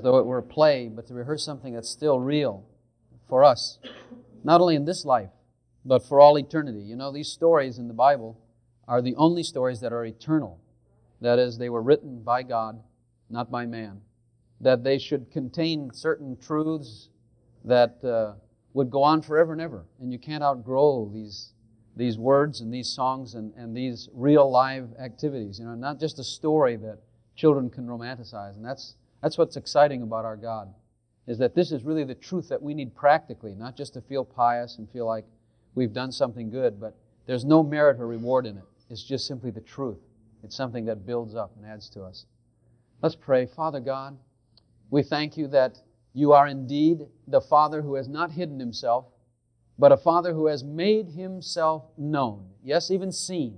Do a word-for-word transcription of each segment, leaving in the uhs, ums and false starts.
though it were a play, but to rehearse something that's still real for us, not only in this life, but for all eternity. You know, these stories in the Bible are the only stories that are eternal. That is, they were written by God, not by man. That they should contain certain truths that uh, would go on forever and ever. And you can't outgrow these these words and these songs and, and these real live activities. You know, not just a story that children can romanticize. And that's that's what's exciting about our God, is that this is really the truth that we need practically, not just to feel pious and feel like we've done something good, but there's no merit or reward in it. It's just simply the truth. It's something that builds up and adds to us. Let's pray. Father God, we thank You that You are indeed the Father who has not hidden Himself, but a Father who has made Himself known, yes, even seen.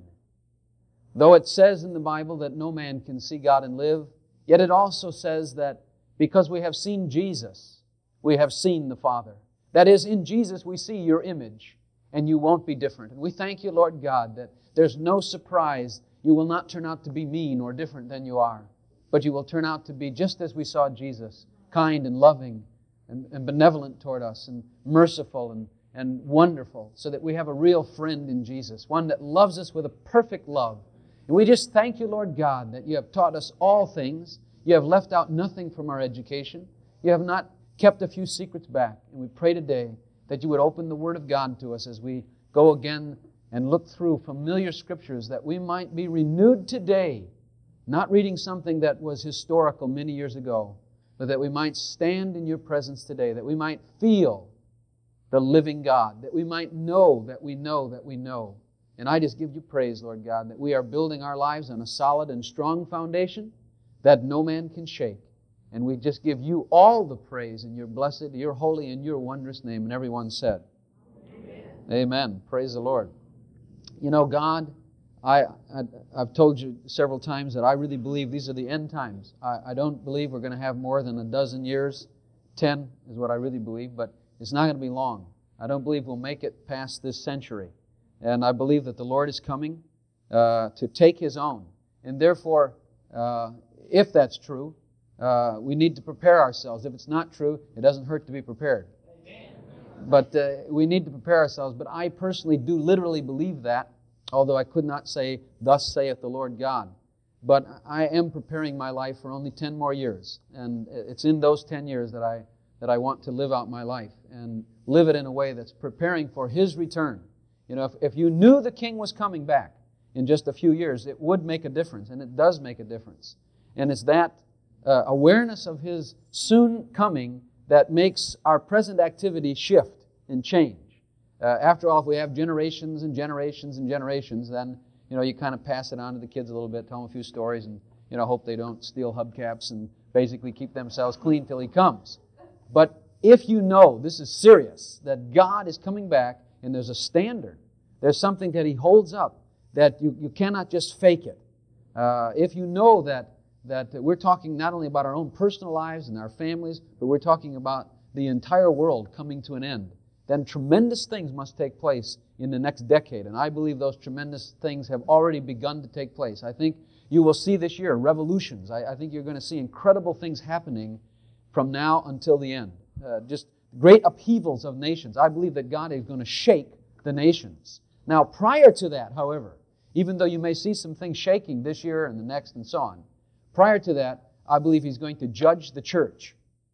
Though it says in the Bible that no man can see God and live, yet it also says that because we have seen Jesus, we have seen the Father. That is, in Jesus we see Your image, and You won't be different. And we thank You, Lord God, that there's no surprise. You will not turn out to be mean or different than You are, but You will turn out to be just as we saw Jesus, kind and loving and, and benevolent toward us and merciful and, and wonderful, so that we have a real friend in Jesus, one that loves us with a perfect love. And we just thank You, Lord God, that You have taught us all things. You have left out nothing from our education. You have not kept a few secrets back. And we pray today that You would open the Word of God to us as we go again and look through familiar Scriptures, that we might be renewed today, not reading something that was historical many years ago, but that we might stand in Your presence today, that we might feel the living God, that we might know that we know that we know. And I just give You praise, Lord God, that we are building our lives on a solid and strong foundation that no man can shake. And we just give You all the praise in Your blessed, Your holy, and Your wondrous name. And everyone said, Amen. Amen. Praise the Lord. You know, God, I, I, I've told you several times that I really believe these are the end times. I, I don't believe we're going to have more than a dozen years. Ten is what I really believe, but it's not going to be long. I don't believe we'll make it past this century. And I believe that the Lord is coming uh, to take His own. And therefore, uh, if that's true, uh, we need to prepare ourselves. If it's not true, it doesn't hurt to be prepared. Amen. But uh, we need to prepare ourselves. But I personally do literally believe that, although I could not say, thus saith the Lord God. But I am preparing my life for only ten more years. And it's in those ten years that I that I want to live out my life and live it in a way that's preparing for His return. You know, if, if you knew the King was coming back in just a few years, it would make a difference, and it does make a difference. And it's that uh, awareness of His soon coming that makes our present activity shift and change. Uh, after all, if we have generations and generations and generations, then, you know, you kind of pass it on to the kids a little bit, tell them a few stories, and, you know, hope they don't steal hubcaps and basically keep themselves clean till He comes. But if you know this is serious, that God is coming back, and there's a standard, there's something that He holds up, that you, you cannot just fake it. Uh, if you know that, that we're talking not only about our own personal lives and our families, but we're talking about the entire world coming to an end, then tremendous things must take place in the next decade. And I believe those tremendous things have already begun to take place. I think you will see this year revolutions. I, I think you're going to see incredible things happening from now until the end. Uh, just great upheavals of nations. I believe that God is going to shake the nations. Now, prior to that, however, even though you may see some things shaking this year and the next and so on, prior to that, I believe He's going to judge the church.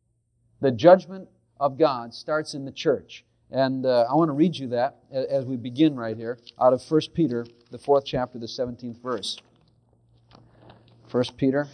The judgment of God starts in the church. And uh, I want to read you that as we begin right here out of First Peter, the fourth chapter, the seventeenth verse. First Peter.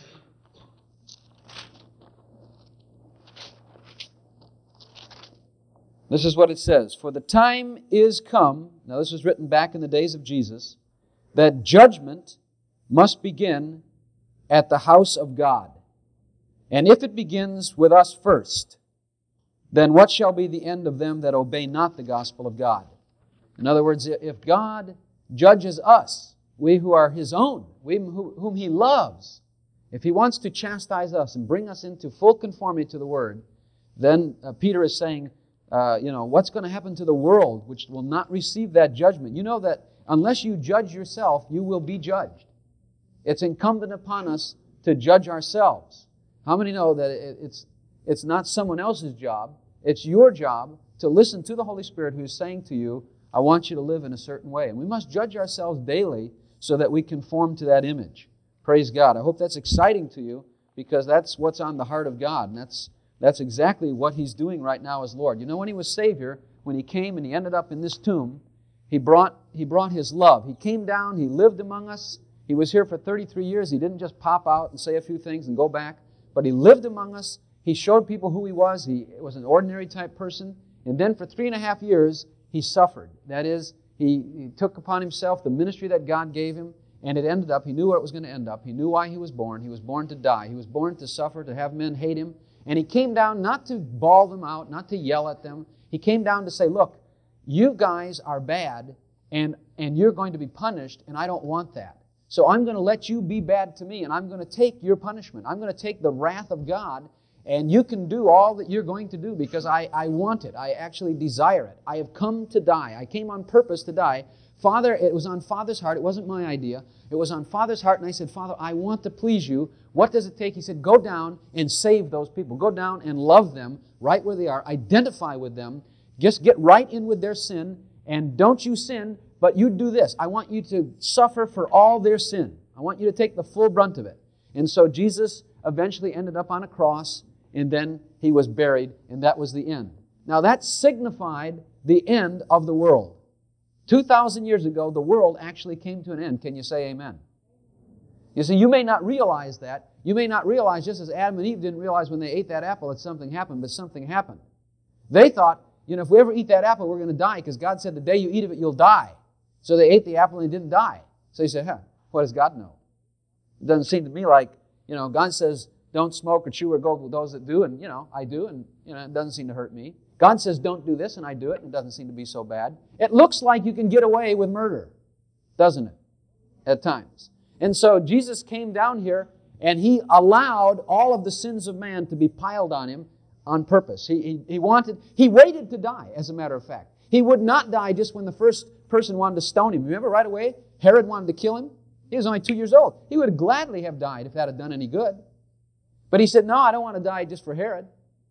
This is what it says. For the time is come, now this was written back in the days of Jesus, that judgment must begin at the house of God. And if it begins with us first, then what shall be the end of them that obey not the gospel of God? In other words, if God judges us, we who are His own, we whom He loves, if He wants to chastise us and bring us into full conformity to the Word, then uh, Peter is saying, Uh, you know, what's going to happen to the world which will not receive that judgment? You know that unless you judge yourself, you will be judged. It's incumbent upon us to judge ourselves. How many know that it's It's not someone else's job. It's your job to listen to the Holy Spirit who is saying to you, I want you to live in a certain way. And we must judge ourselves daily so that we conform to that image. Praise God. I hope that's exciting to you, because that's what's on the heart of God. And that's, that's exactly what He's doing right now as Lord. You know, when He was Savior, when He came and He ended up in this tomb, He brought, he brought His love. He came down, He lived among us. He was here for thirty-three years. He didn't just pop out and say a few things and go back, but He lived among us. He showed people who He was. He was an ordinary type person. And then for three and a half years, He suffered. That is, He, he took upon Himself the ministry that God gave Him, and it ended up, He knew where it was going to end up. He knew why He was born. He was born to die. He was born to suffer, to have men hate Him. And He came down not to bawl them out, not to yell at them. He came down to say, look, you guys are bad, and, and you're going to be punished, and I don't want that. So I'm going to let you be bad to me, and I'm going to take your punishment. I'm going to take the wrath of God, and you can do all that you're going to do because I, I want it. I actually desire it. I have come to die. I came on purpose to die. Father, it was on Father's heart. It wasn't my idea. It was on Father's heart, and I said, Father, I want to please you. What does it take? He said, go down and save those people. Go down and love them right where they are. Identify with them. Just get right in with their sin, and don't you sin, but you do this. I want you to suffer for all their sin. I want you to take the full brunt of it. And so Jesus eventually ended up on a cross, and then He was buried, and that was the end. Now that signified the end of the world. two thousand years ago, the world actually came to an end. Can you say amen? You see, you may not realize that. You may not realize, just as Adam and Eve didn't realize when they ate that apple that something happened, but something happened. They thought, you know, if we ever eat that apple, we're going to die, because God said the day you eat of it, you'll die. So they ate the apple and they didn't die. So you say, huh, what does God know? It doesn't seem to me like, you know, God says, don't smoke or chew or go with those that do, and, you know, I do, and, you know, it doesn't seem to hurt me. God says, don't do this, and I do it, and it doesn't seem to be so bad. It looks like you can get away with murder, doesn't it? At times. And so Jesus came down here, and He allowed all of the sins of man to be piled on Him on purpose. He, he, he wanted, He waited to die, as a matter of fact. He would not die just when the first person wanted to stone Him. Remember right away, Herod wanted to kill Him? He was only two years old. He would gladly have died if that had done any good. But He said, no, I don't want to die just for Herod.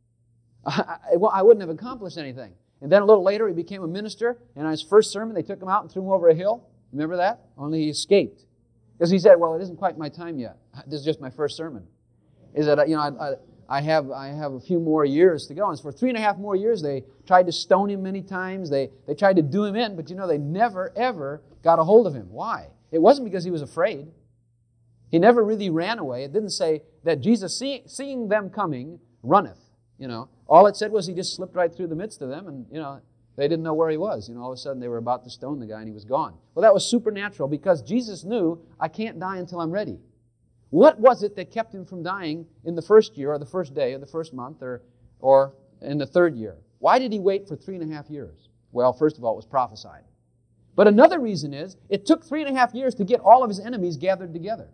I, I, I wouldn't have accomplished anything. And then a little later, He became a minister, and on His first sermon, they took Him out and threw Him over a hill. Remember that? Only He escaped. Because He said, well, it isn't quite my time yet. This is just my first sermon. Is that, you know, I, I, I have I have a few more years to go. And for three and a half more years, they tried to stone Him many times. They, they tried to do Him in, but you know, they never, ever got a hold of Him. Why? It wasn't because He was afraid. He never really ran away. It didn't say that Jesus, see, seeing them coming, runneth. You know, all it said was He just slipped right through the midst of them, and, you know, they didn't know where He was. You know, all of a sudden they were about to stone the guy, and He was gone. Well, that was supernatural, because Jesus knew, I can't die until I'm ready. What was it that kept Him from dying in the first year, or the first day, or the first month, or, or in the third year? Why did He wait for three and a half years? Well, first of all, it was prophesied. But another reason is, it took three and a half years to get all of His enemies gathered together.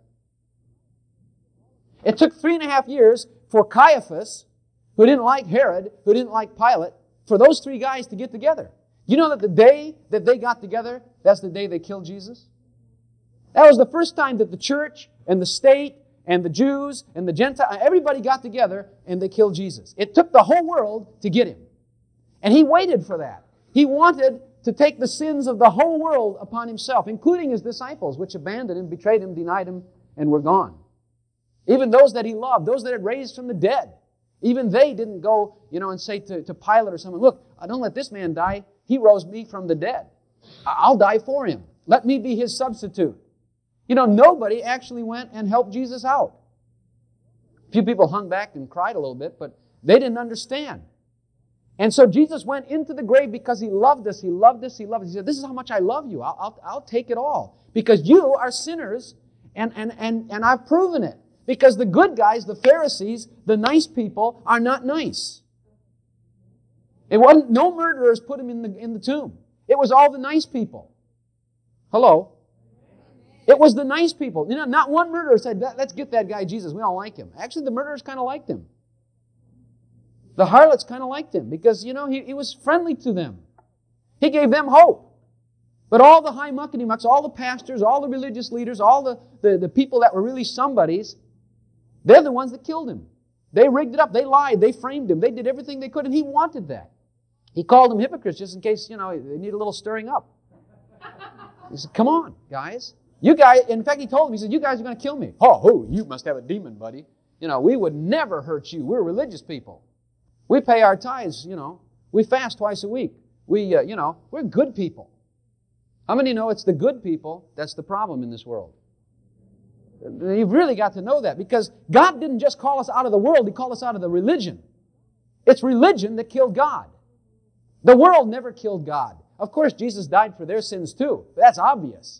It took three and a half years for Caiaphas, who didn't like Herod, who didn't like Pilate, for those three guys to get together. You know that the day that they got together, that's the day they killed Jesus? That was the first time that the church and the state and the Jews and the Gentiles, everybody got together and they killed Jesus. It took the whole world to get Him. And He waited for that. He wanted to take the sins of the whole world upon Himself, including His disciples, which abandoned Him, betrayed Him, denied Him, and were gone. Even those that He loved, those that had raised from the dead, even they didn't go, you know, and say to, to Pilate or someone, look, don't let this man die. He rose me from the dead. I'll die for him. Let me be His substitute. You know, nobody actually went and helped Jesus out. A few people hung back and cried a little bit, but they didn't understand. And so Jesus went into the grave because He loved us. He loved us. He loved us. He said, this is how much I love you. I'll, I'll, I'll take it all. Because you are sinners, and, and, and, and I've proven it. Because the good guys, the Pharisees, the nice people, are not nice. It wasn't, no murderers put Him in the, in the tomb. It was all the nice people. Hello? It was the nice people. You know, not one murderer said, let's get that guy Jesus. We don't like him. Actually, the murderers kind of liked him. The harlots kind of liked him because, you know, he, he was friendly to them. He gave them hope. But all the high muckety mucks, all the pastors, all the religious leaders, all the, the, the people that were really somebodies, they're the ones that killed Him. They rigged it up. They lied. They framed him. They did everything they could, and he wanted that. He called them hypocrites just in case, you know, they need a little stirring up. He said, come on, guys. You guys, in fact, he told them, he said, you guys are going to kill me. Oh, who? You must have a demon, buddy. You know, we would never hurt you. We're religious people. We pay our tithes, you know. We fast twice a week. We, uh, you know, we're good people. How many know it's the good people that's the problem in this world? You've really got to know that, because God didn't just call us out of the world. He called us out of the religion. It's religion that killed God. The world never killed God. Of course, Jesus died for their sins too. That's obvious.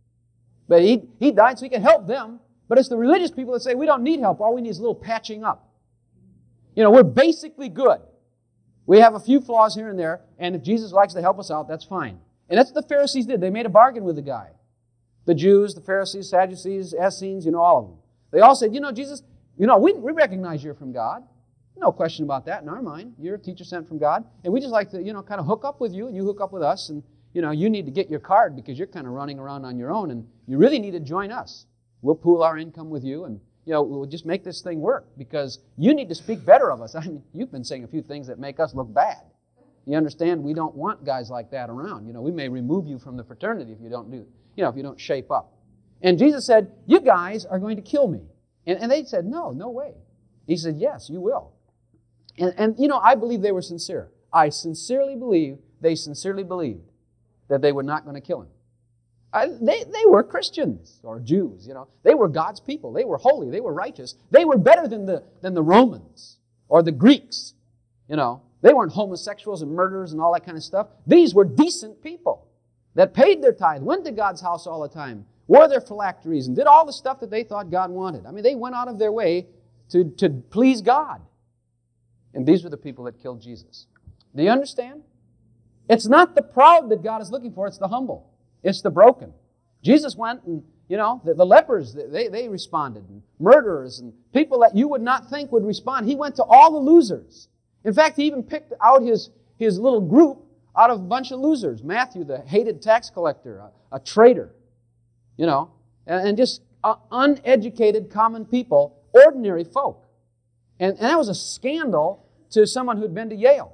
But He, he died so He can help them. But it's the religious people that say, we don't need help. All we need is a little patching up. You know, we're basically good. We have a few flaws here and there, and if Jesus likes to help us out, that's fine. And that's what the Pharisees did. They made a bargain with the guy. The Jews, the Pharisees, Sadducees, Essenes, you know, all of them. They all said, you know, Jesus, you know, we, we recognize you're from God. No question about that in our mind. You're a teacher sent from God. And we just like to, you know, kind of hook up with you, and you hook up with us. And, you know, you need to get your card because you're kind of running around on your own, and you really need to join us. We'll pool our income with you, and, you know, we'll just make this thing work because you need to speak better of us. I mean, you've been saying a few things that make us look bad. You understand? We don't want guys like that around. You know, we may remove you from the fraternity if you don't do, you know, if you don't shape up. And Jesus said, you guys are going to kill me. And, and they said, no, no way. He said, yes, you will. And, and, you know, I believe they were sincere. I sincerely believe they sincerely believed that they were not going to kill him. I, they, they were Christians or Jews, you know. They were God's people. They were holy. They were righteous. They were better than the, than the Romans or the Greeks, you know. They weren't homosexuals and murderers and all that kind of stuff. These were decent people that paid their tithe, went to God's house all the time, wore their phylacteries, and did all the stuff that they thought God wanted. I mean, they went out of their way to, to please God. And these were the people that killed Jesus. Do you understand? It's not the proud that God is looking for, it's the humble. It's the broken. Jesus went and, you know, the, the lepers, they, they responded, and murderers, and people that you would not think would respond. He went to all the losers. In fact, he even picked out his, his little group out of a bunch of losers. Matthew, the hated tax collector, a, a traitor, you know, and, and just uh, uneducated common people, ordinary folk. And, and that was a scandal to someone who'd been to Yale.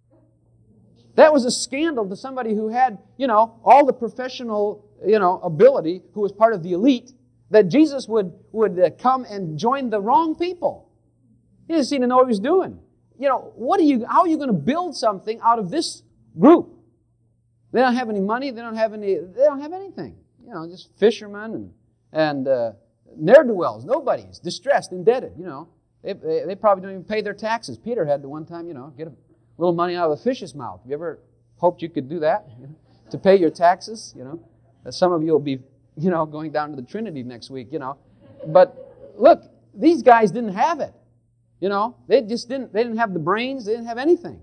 That was a scandal to somebody who had, you know, all the professional, you know, ability, who was part of the elite, that Jesus would, would uh, come and join the wrong people. He didn't seem to know what he was doing. You know, what are you, how are you going to build something out of this group? They don't have any money, they don't have any, they don't have anything. You know, just fishermen and, and uh, ne'er-do-wells, nobodies, distressed, indebted, you know. They, they, they probably don't even pay their taxes. Peter had to one time, you know, get a little money out of the fish's mouth. Have you ever hoped you could do that? To pay your taxes, you know? Some of you will be, you know, going down to the Trinity next week, you know. But look, these guys didn't have it. You know, they just didn't, they didn't have the brains, they didn't have anything.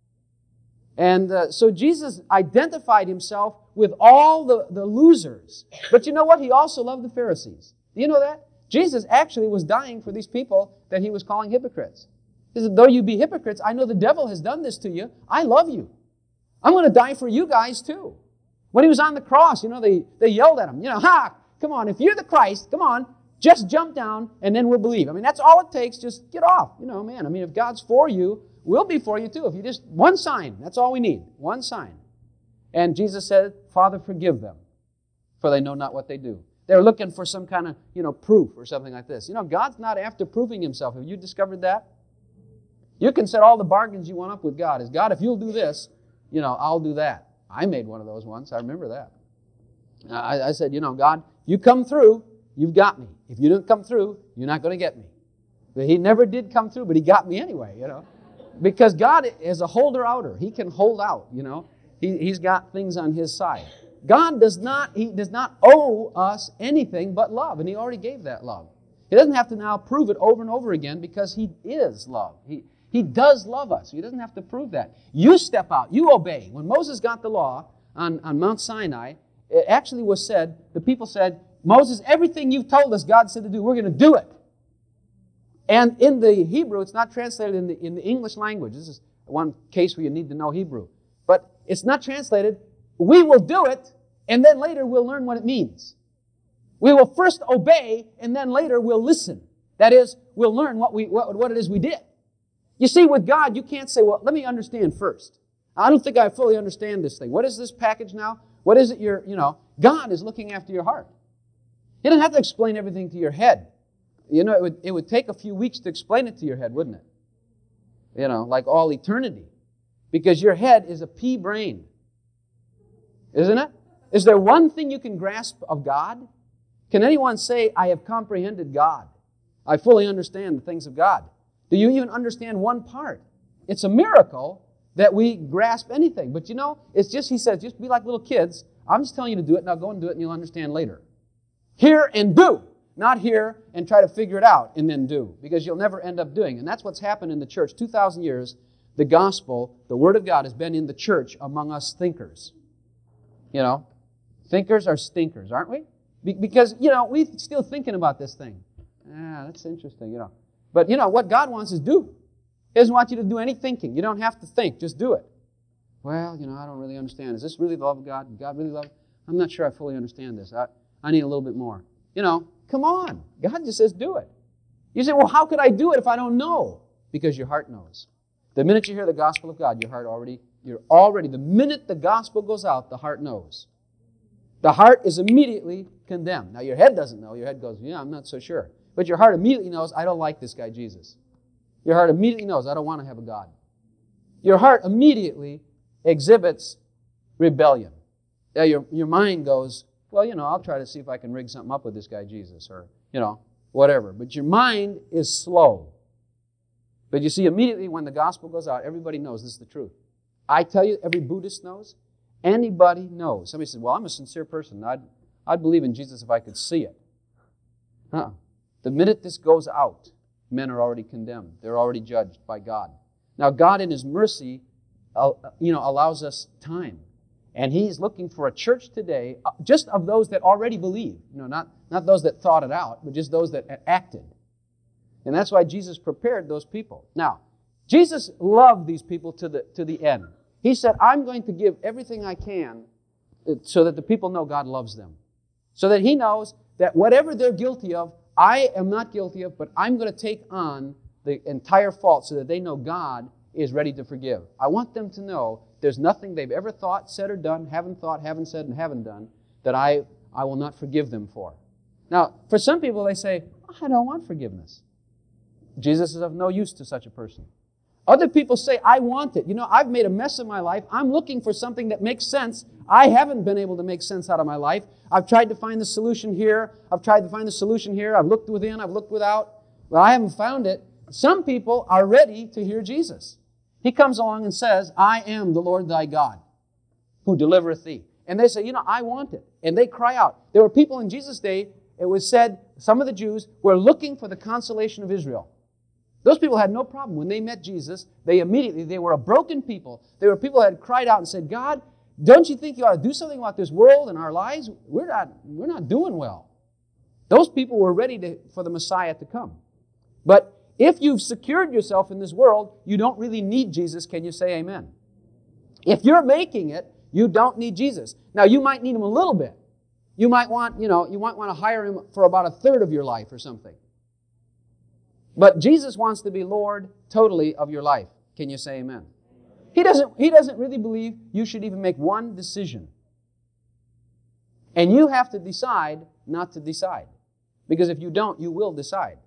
And uh, so Jesus identified himself with all the, the losers. But you know what? He also loved the Pharisees. Do you know that? Jesus actually was dying for these people that he was calling hypocrites. He said, though you be hypocrites, I know the devil has done this to you. I love you. I'm going to die for you guys too. When he was on the cross, you know, they, they yelled at him, you know, ha, come on, if you're the Christ, come on, just jump down and then we'll believe. I mean, that's all it takes. Just get off. You know, man, I mean, if God's for you, we'll be for you too. If you just, one sign, that's all we need. One sign. And Jesus said, Father, forgive them, for they know not what they do. They're looking for some kind of, you know, proof or something like this. You know, God's not after proving himself. Have you discovered that? You can set all the bargains you want up with God. Is God, if you'll do this, you know, I'll do that. I made one of those once. I remember that. I, I said, you know, God, you come through, you've got me. If you don't come through, you're not going to get me. But he never did come through, but he got me anyway, you know. Because God is a holder-outer. He can hold out, you know. He, he's got things on his side. God does not, he does not owe us anything but love, and he already gave that love. He doesn't have to now prove it over and over again because he is love. He, he does love us. He doesn't have to prove that. You step out. You obey. When Moses got the law on, on Mount Sinai, it actually was said, the people said, Moses, everything you've told us God said to do, we're going to do it. And in the Hebrew, it's not translated in the, in the English language. This is one case where you need to know Hebrew. But it's not translated. We will do it, and then later we'll learn what it means. We will first obey, and then later we'll listen. That is, we'll learn what we what, what it is we did. You see, with God, you can't say, well, let me understand first. I don't think I fully understand this thing. What is this package now? What is it you're, you know, God is looking after your heart. He doesn't have to explain everything to your head. You know, it would, it would take a few weeks to explain it to your head, wouldn't it? You know, like all eternity. Because your head is a pea brain. Isn't it? Is there one thing you can grasp of God? Can anyone say, I have comprehended God? I fully understand the things of God. Do you even understand one part? It's a miracle that we grasp anything. But you know, it's just, he says, just be like little kids. I'm just telling you to do it, now go and do it, and you'll understand later. Hear and do. Not hear and try to figure it out and then do. Because you'll never end up doing. And that's what's happened in the church. two thousand years, the gospel, the Word of God has been in the church among us thinkers. You know, thinkers are stinkers, aren't we? Be- because, you know, we're still thinking about this thing. Ah, that's interesting, you know. But, you know, what God wants is do. He doesn't want you to do any thinking. You don't have to think. Just do it. Well, you know, I don't really understand. Is this really the love of God? Did God really love it? I'm not sure I fully understand this. I, I need a little bit more. You know, come on. God just says do it. You say, well, how could I do it if I don't know? Because your heart knows. The minute you hear the gospel of God, your heart already, you're already, the minute the gospel goes out, the heart knows. The heart is immediately condemned. Now, your head doesn't know. Your head goes, yeah, I'm not so sure. But your heart immediately knows, I don't like this guy, Jesus. Your heart immediately knows, I don't want to have a God. Your heart immediately exhibits rebellion. Yeah, your, your mind goes, well, you know, I'll try to see if I can rig something up with this guy, Jesus, or, you know, whatever. But your mind is slow. But you see, immediately when the gospel goes out, everybody knows this is the truth. I tell you, every Buddhist knows. Anybody knows. Somebody says, well, I'm a sincere person. I'd, I'd believe in Jesus if I could see it. Uh-uh. The minute this goes out, men are already condemned. They're already judged by God. Now, God in His mercy, uh, you know, allows us time. And He's looking for a church today, uh, just of those that already believe. You know, not, not those that thought it out, but just those that acted. And that's why Jesus prepared those people. Now, Jesus loved these people to the, to the end. He said, I'm going to give everything I can so that the people know God loves them. So that He knows that whatever they're guilty of, I am not guilty of, but I'm going to take on the entire fault so that they know God is ready to forgive. I want them to know there's nothing they've ever thought, said, or done, haven't thought, haven't said, and haven't done, that I, I will not forgive them for. Now, for some people, they say, I don't want forgiveness. Jesus is of no use to such a person. Other people say, I want it. You know, I've made a mess of my life. I'm looking for something that makes sense. I haven't been able to make sense out of my life. I've tried to find the solution here. I've tried to find the solution here. I've looked within. I've looked without. Well, I haven't found it. Some people are ready to hear Jesus. He comes along and says, I am the Lord thy God, who delivereth thee. And they say, you know, I want it. And they cry out. There were people in Jesus' day, it was said, some of the Jews were looking for the consolation of Israel. Those people had no problem. When they met Jesus, they immediately, they were a broken people. They were people that had cried out and said, God, don't you think you ought to do something about this world and our lives? We're not, we're not doing well. Those people were ready to, for the Messiah to come. But if you've secured yourself in this world, you don't really need Jesus. Can you say amen? If you're making it, you don't need Jesus. Now, you might need Him a little bit. You might want, you know, you might want to hire Him for about a third of your life or something. But Jesus wants to be Lord totally of your life. Can you say amen? He doesn't, he doesn't really believe you should even make one decision. And you have to decide not to decide. Because if you don't, you will decide.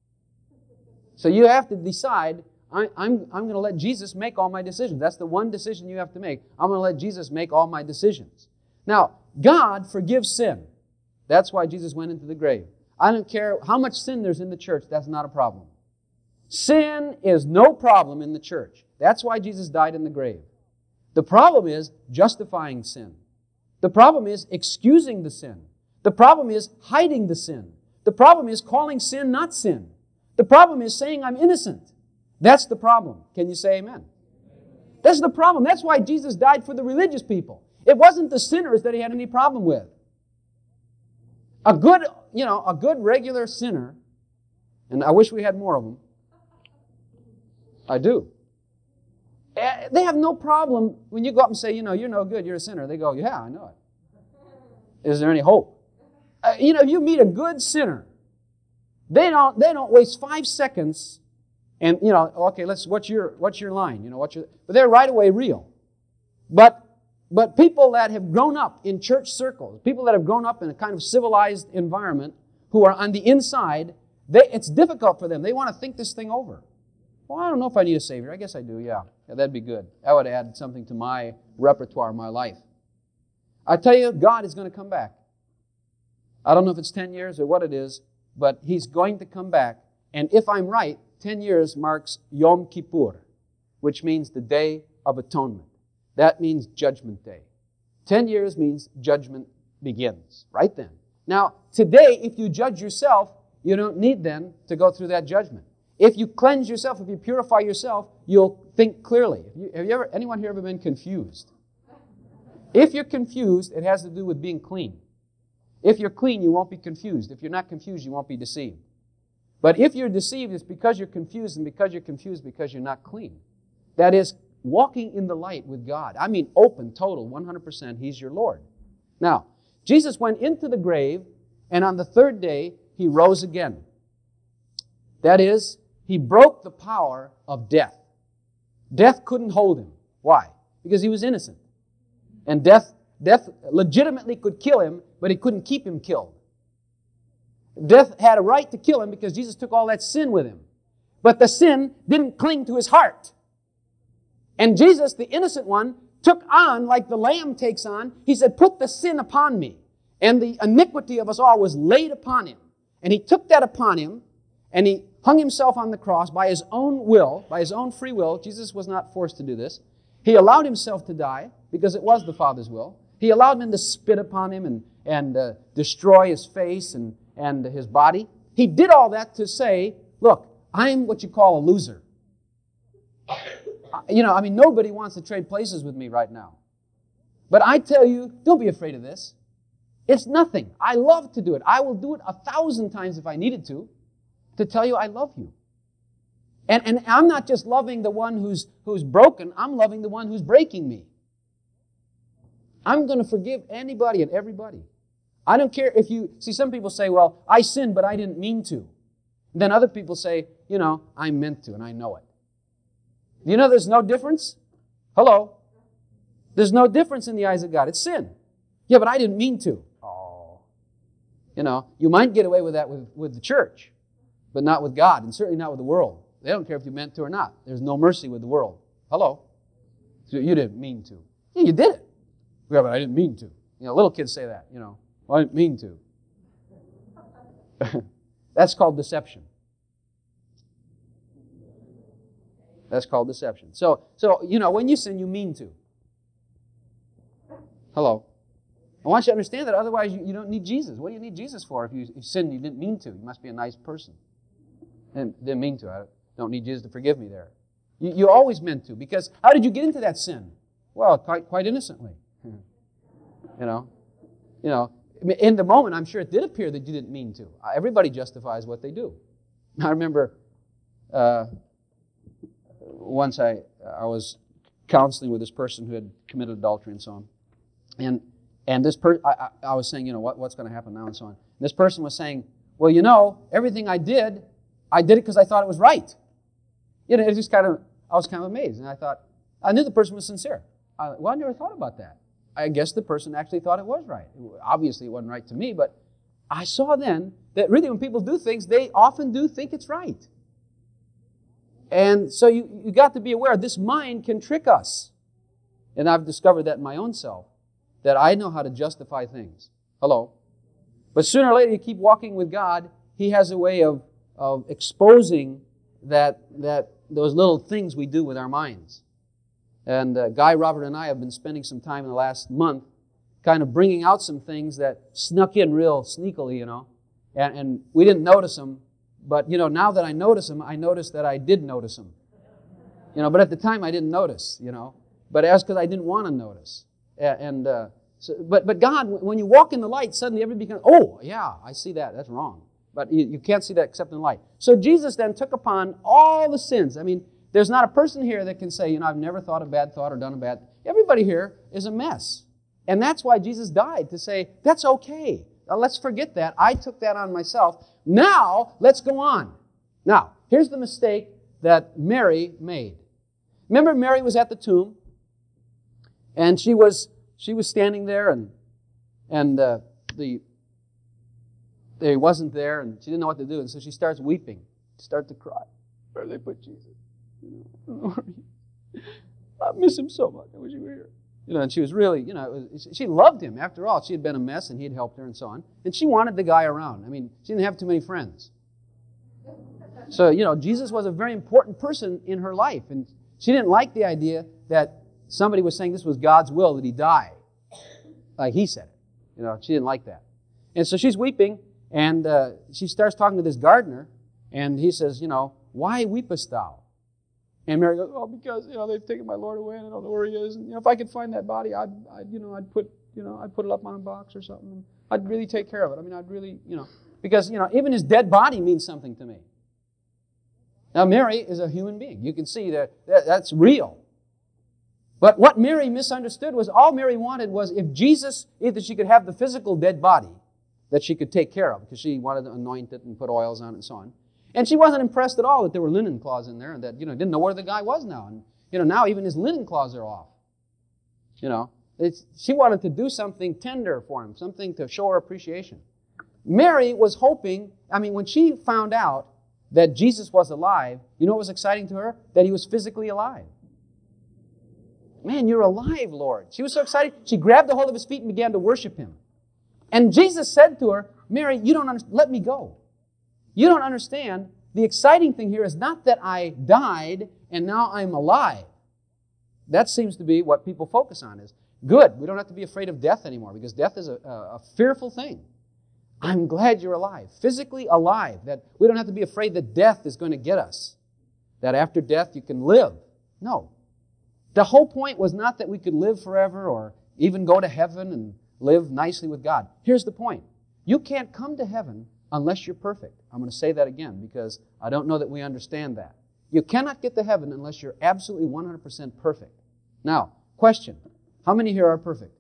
So you have to decide, I, I'm, I'm going to let Jesus make all my decisions. That's the one decision you have to make. I'm going to let Jesus make all my decisions. Now, God forgives sin. That's why Jesus went into the grave. I don't care how much sin there's in the church, that's not a problem. Sin is no problem in the church. That's why Jesus died in the grave. The problem is justifying sin. The problem is excusing the sin. The problem is hiding the sin. The problem is calling sin not sin. The problem is saying I'm innocent. That's the problem. Can you say amen? That's the problem. That's why Jesus died for the religious people. It wasn't the sinners that He had any problem with. A good, you know, a good regular sinner, and I wish we had more of them. I do. They have no problem when you go up and say, you know, you're no good, you're a sinner. They go, yeah, I know it. Is there any hope? Uh, you know, if you meet a good sinner, They don't, they don't waste five seconds and, you know, okay, let's, what's your, what's your line? You know, what's your, but they're right away real. But, but people that have grown up in church circles, people that have grown up in a kind of civilized environment, who are on the inside, they, it's difficult for them. They want to think this thing over. Well, I don't know if I need a Savior. I guess I do, yeah. Yeah, that'd be good. That would add something to my repertoire, my life. I tell you, God is going to come back. I don't know if it's ten years or what it is, but He's going to come back. And if I'm right, ten years marks Yom Kippur, which means the Day of Atonement. That means Judgment Day. Ten years means judgment begins, right then. Now, today, if you judge yourself, you don't need then to go through that judgment. If you cleanse yourself, if you purify yourself, you'll think clearly. Have you, have you ever, anyone here ever been confused? If you're confused, it has to do with being clean. If you're clean, you won't be confused. If you're not confused, you won't be deceived. But if you're deceived, it's because you're confused, and because you're confused, because you're not clean. That is, walking in the light with God. I mean, open, total, one hundred percent, He's your Lord. Now, Jesus went into the grave, and on the third day, He rose again. That is, He broke the power of death. Death couldn't hold Him. Why? Because He was innocent. And death, death legitimately could kill Him, but it couldn't keep Him killed. Death had a right to kill Him because Jesus took all that sin with Him. But the sin didn't cling to His heart. And Jesus, the innocent one, took on, like the lamb takes on, He said, put the sin upon me. And the iniquity of us all was laid upon Him. And He took that upon Him, and He hung Himself on the cross by His own will, by His own free will. Jesus was not forced to do this. He allowed Himself to die because it was the Father's will. He allowed men to spit upon Him and, and uh, destroy His face and, and His body. He did all that to say, look, I'm what you call a loser. You know, I mean, nobody wants to trade places with me right now. But I tell you, don't be afraid of this. It's nothing. I love to do it. I will do it a thousand times if I needed to, to tell you I love you. And, and I'm not just loving the one who's, who's broken. I'm loving the one who's breaking me. I'm going to forgive anybody and everybody. I don't care if you... See, some people say, well, I sinned, but I didn't mean to. Then other people say, you know, I meant to, and I know it. You know there's no difference? Hello? There's no difference in the eyes of God. It's sin. Yeah, but I didn't mean to. Oh. You know, you might get away with that with, with the church, but not with God, and certainly not with the world. They don't care if you meant to or not. There's no mercy with the world. Hello? So you didn't mean to. Yeah, you did it. Yeah, but I didn't mean to. You know, little kids say that, you know. Well, I didn't mean to. That's called deception. That's called deception. So, so you know, when you sin, you mean to. Hello? I want you to understand that, otherwise you, you don't need Jesus. What do you need Jesus for if you, if you sin and you didn't mean to? You must be a nice person. Didn't, didn't mean to. I don't need Jesus to forgive me there. You, you always meant to, because how did you get into that sin? Well, quite, quite innocently. You know? You know, in the moment, I'm sure it did appear that you didn't mean to. Everybody justifies what they do. I remember... Uh, Once I I was counseling with this person who had committed adultery and so on. And and this per I, I, I was saying, you know, what, what's going to happen now and so on. And this person was saying, well, you know, everything I did, I did it because I thought it was right. You know, it just kind of, I was kind of amazed. And I thought, I knew the person was sincere. I, well, I never thought about that. I guess the person actually thought it was right. Obviously, it wasn't right to me, but I saw then that really when people do things, they often do think it's right. And so you, you got to be aware, this mind can trick us. And I've discovered that in my own self, that I know how to justify things. Hello? But sooner or later, you keep walking with God, He has a way of, of exposing that, that those little things we do with our minds. And uh, Guy, Robert, and I have been spending some time in the last month kind of bringing out some things that snuck in real sneakily, you know. And, and we didn't notice them. But, you know, now that I notice them, I notice that I did notice them. You know, but at the time I didn't notice, you know. But that's because I didn't want to notice. And, uh, so, but, but God, when you walk in the light, suddenly everybody becomes, oh, yeah, I see that. That's wrong. But you, you can't see that except in the light. So Jesus then took upon all the sins. I mean, there's not a person here that can say, you know, I've never thought a bad thought or done a bad... Everybody here is a mess. And that's why Jesus died, to say, that's okay. Uh, let's forget that. I took that on myself. Now, let's go on. Now, here's the mistake that Mary made. Remember, Mary was at the tomb, and she was she was standing there, and and uh, the they wasn't there, and she didn't know what to do, and so she starts weeping, start to cry. Where did they put Jesus? You know, I miss him so much. I wish he were here. You know, and she was really, you know, it was, she loved him. After all, she had been a mess, and he had helped her, and so on. And she wanted the guy around. I mean, she didn't have too many friends. So, you know, Jesus was a very important person in her life, and she didn't like the idea that somebody was saying this was God's will that he die, like he said it. You know, she didn't like that. And so she's weeping, and uh, she starts talking to this gardener, and he says, you know, why weepest thou? And Mary goes, oh, because, you know, they've taken my Lord away, and I don't know where he is. And, you know, if I could find that body, I'd, I'd, you know, I'd put, you know, I'd put it up on a box or something. And I'd really take care of it. I mean, I'd really, you know, because, you know, even his dead body means something to me. Now, Mary is a human being. You can see that, that that's real. But what Mary misunderstood was all Mary wanted was if Jesus, either she could have the physical dead body that she could take care of, because she wanted to anoint it and put oils on it and so on. And she wasn't impressed at all that there were linen cloths in there and that, you know, didn't know where the guy was now. And, you know, now even his linen cloths are off. You know, it's, she wanted to do something tender for him, something to show her appreciation. Mary was hoping, I mean, when she found out that Jesus was alive, you know what was exciting to her? That he was physically alive. Man, you're alive, Lord. She was so excited. She grabbed a hold of his feet and began to worship him. And Jesus said to her, Mary, you don't understand. Let me go. You don't understand. The exciting thing here is not that I died and now I'm alive. That seems to be what people focus on is, good, we don't have to be afraid of death anymore because death is a, a, a fearful thing. I'm glad you're alive, physically alive, that we don't have to be afraid that death is going to get us, that after death you can live. No. The whole point was not that we could live forever or even go to heaven and live nicely with God. Here's the point. You can't come to heaven unless you're perfect. I'm going to say that again because I don't know that we understand that. You cannot get to heaven unless you're absolutely one hundred percent perfect. Now, question. How many here are perfect?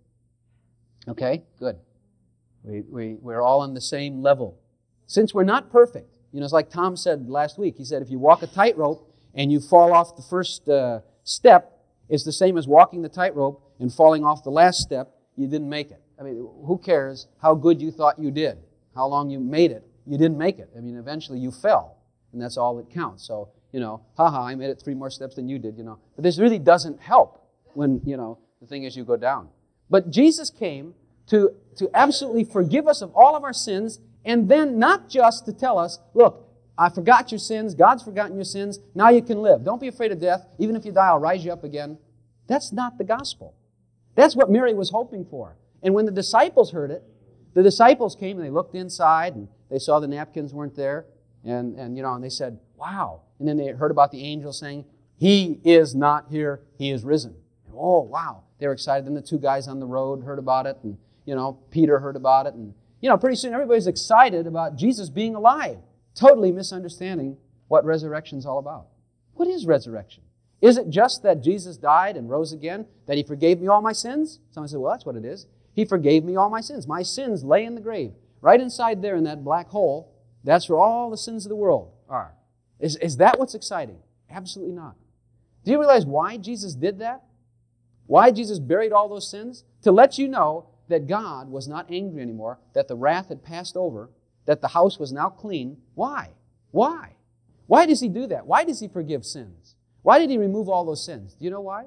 Okay, good. We, we, we're all on the same level. Since we're not perfect, you know, it's like Tom said last week. He said if you walk a tightrope and you fall off the first uh, step, it's the same as walking the tightrope and falling off the last step. You didn't make it. I mean, who cares how good you thought you did? How long you made it? You didn't make it. I mean, eventually you fell, and that's all that counts. So, you know, haha, I made it three more steps than you did, you know. But this really doesn't help when, you know, the thing is you go down. But Jesus came to, to absolutely forgive us of all of our sins, and then not just to tell us, look, I forgot your sins, God's forgotten your sins, now you can live. Don't be afraid of death. Even if you die, I'll rise you up again. That's not the gospel. That's what Mary was hoping for. And when the disciples heard it, the disciples came and they looked inside and they saw the napkins weren't there. And, and you know, and they said, wow. And then they heard about the angel saying, he is not here, he is risen. And, oh, wow. They were excited. Then the two guys on the road heard about it. And, you know, Peter heard about it. And, you know, pretty soon everybody's excited about Jesus being alive. Totally misunderstanding what resurrection's all about. What is resurrection? Is it just that Jesus died and rose again, that he forgave me all my sins? Someone said, well, that's what it is. He forgave me all my sins. My sins lay in the grave. Right inside there in that black hole, that's where all the sins of the world are. Is, is that what's exciting? Absolutely not. Do you realize why Jesus did that? Why Jesus buried all those sins? To let you know that God was not angry anymore, that the wrath had passed over, that the house was now clean. Why? Why? Why does he do that? Why does he forgive sins? Why did he remove all those sins? Do you know why?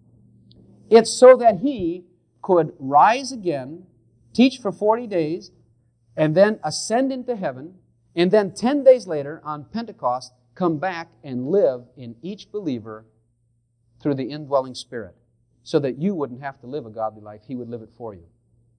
It's so that he could rise again, teach for forty days, and then ascend into heaven, and then ten days later, on Pentecost, come back and live in each believer through the indwelling Spirit, so that you wouldn't have to live a godly life. He would live it for you.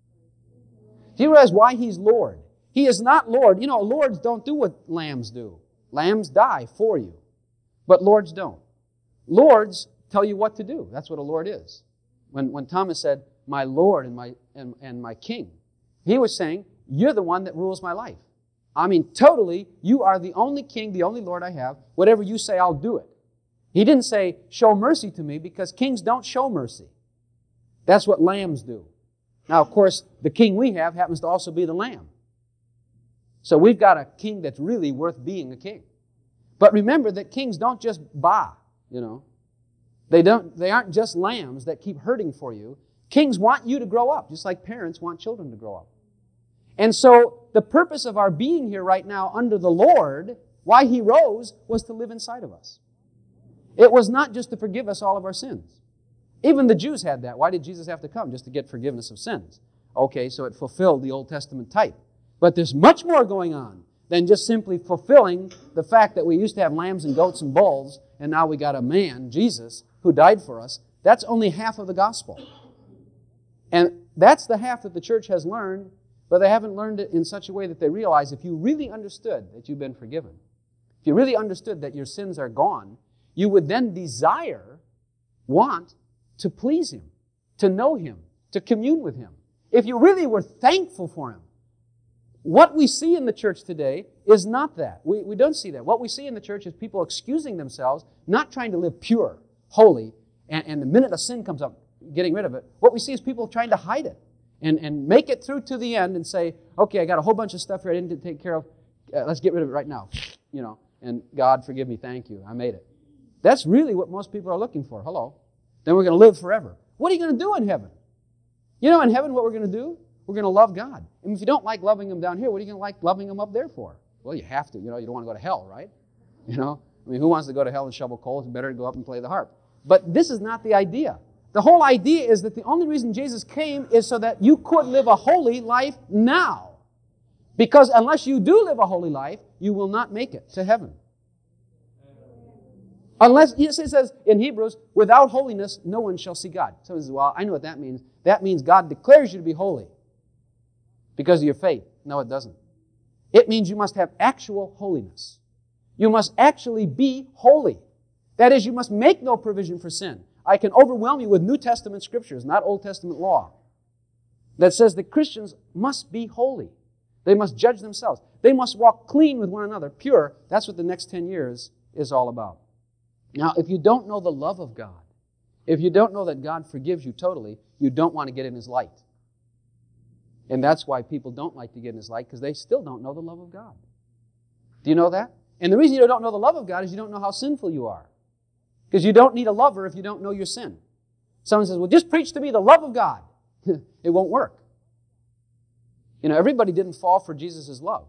Do you realize why he's Lord? He is not Lord. You know, lords don't do what lambs do. Lambs die for you, but lords don't. Lords tell you what to do. That's what a lord is. When, when Thomas said, my Lord and my, and, and my King, he was saying, you're the one that rules my life. I mean, totally, you are the only King, the only Lord I have. Whatever you say, I'll do it. He didn't say, show mercy to me, because kings don't show mercy. That's what lambs do. Now, of course, the king we have happens to also be the Lamb. So we've got a king that's really worth being a king. But remember that kings don't just baa, you know. They don't. They aren't just lambs that keep hurting for you. Kings want you to grow up, just like parents want children to grow up. And so the purpose of our being here right now under the Lord, why He rose, was to live inside of us. It was not just to forgive us all of our sins. Even the Jews had that. Why did Jesus have to come? Just to get forgiveness of sins. Okay, so it fulfilled the Old Testament type. But there's much more going on than just simply fulfilling the fact that we used to have lambs and goats and bulls, and now we got a man, Jesus, who died for us. That's only half of the gospel. And that's the half that the church has learned, but they haven't learned it in such a way that they realize if you really understood that you've been forgiven, if you really understood that your sins are gone, you would then desire, want to please Him, to know Him, to commune with Him. If you really were thankful for Him. What we see in the church today is not that. We, we don't see that. What we see in the church is people excusing themselves, not trying to live pure, holy, and, and the minute a sin comes up, getting rid of it. What we see is people trying to hide it and, and make it through to the end and say, okay, I got a whole bunch of stuff here I didn't take care of. Uh, let's get rid of it right now. You know, and God forgive me, thank you, I made it. That's really what most people are looking for. Hello. Then we're going to live forever. What are you going to do in heaven? You know, in heaven what we're going to do? We're going to love God. And if you don't like loving Him down here, what are you going to like loving Him up there for? Well, you have to. You know, you don't want to go to hell, right? You know, I mean, who wants to go to hell and shovel coal? It's better to go up and play the harp. But this is not the idea. The whole idea is that the only reason Jesus came is so that you could live a holy life now. Because unless you do live a holy life, you will not make it to heaven. Unless, yes, it says in Hebrews, without holiness, no one shall see God. Someone says, well, I know what that means. That means God declares you to be holy because of your faith. No, it doesn't. It means you must have actual holiness. You must actually be holy. That is, you must make no provision for sin. I can overwhelm you with New Testament scriptures, not Old Testament law, that says that Christians must be holy. They must judge themselves. They must walk clean with one another, pure. That's what the next ten years is all about. Now, if you don't know the love of God, if you don't know that God forgives you totally, you don't want to get in His light. And that's why people don't like to get in His light, because they still don't know the love of God. Do you know that? And the reason you don't know the love of God is you don't know how sinful you are. Because you don't need a lover if you don't know your sin. Someone says, well, just preach to me the love of God. It won't work. You know, everybody didn't fall for Jesus' love.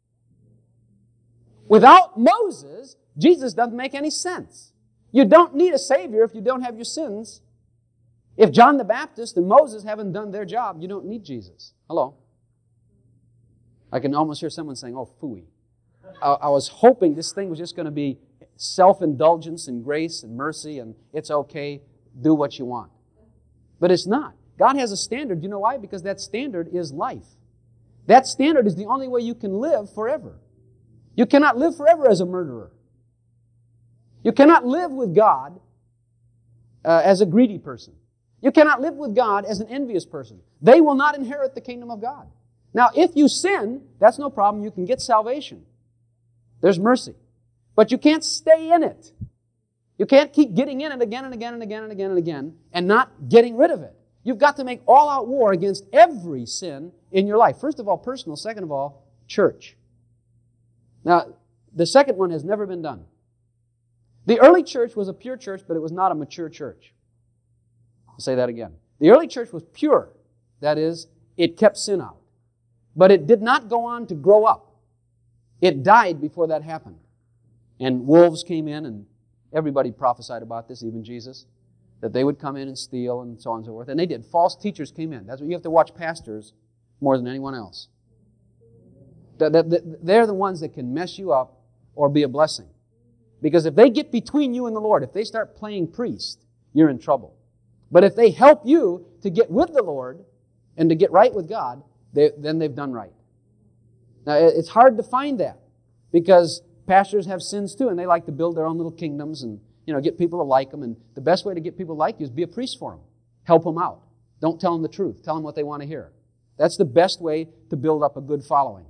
Without Moses, Jesus doesn't make any sense. You don't need a Savior if you don't have your sins. If John the Baptist and Moses haven't done their job, you don't need Jesus. Hello? I can almost hear someone saying, oh, phooey. I, I was hoping this thing was just going to be self-indulgence and grace and mercy and it's okay, do what you want. But it's not. God has a standard. You know why? Because that standard is life. That standard is the only way you can live forever. You cannot live forever as a murderer. You cannot live with God uh, as a greedy person. You cannot live with God as an envious person. They will not inherit the kingdom of God. Now, if you sin, that's no problem. You can get salvation. There's mercy. But you can't stay in it. You can't keep getting in it again and again and again and again and again and not getting rid of it. You've got to make all-out war against every sin in your life. First of all, personal. Second of all, church. Now, the second one has never been done. The early church was a pure church, but it was not a mature church. I'll say that again. The early church was pure. That is, it kept sin out. But it did not go on to grow up. It died before that happened. And wolves came in, and everybody prophesied about this, even Jesus, that they would come in and steal and so on and so forth. And they did. False teachers came in. That's what you have to watch pastors more than anyone else. They're the ones that can mess you up or be a blessing. Because if they get between you and the Lord, if they start playing priest, you're in trouble. But if they help you to get with the Lord and to get right with God, they, then they've done right. Now, it's hard to find that because pastors have sins too, and they like to build their own little kingdoms and, you know, get people to like them. And the best way to get people to like you is be a priest for them. Help them out. Don't tell them the truth. Tell them what they want to hear. That's the best way to build up a good following.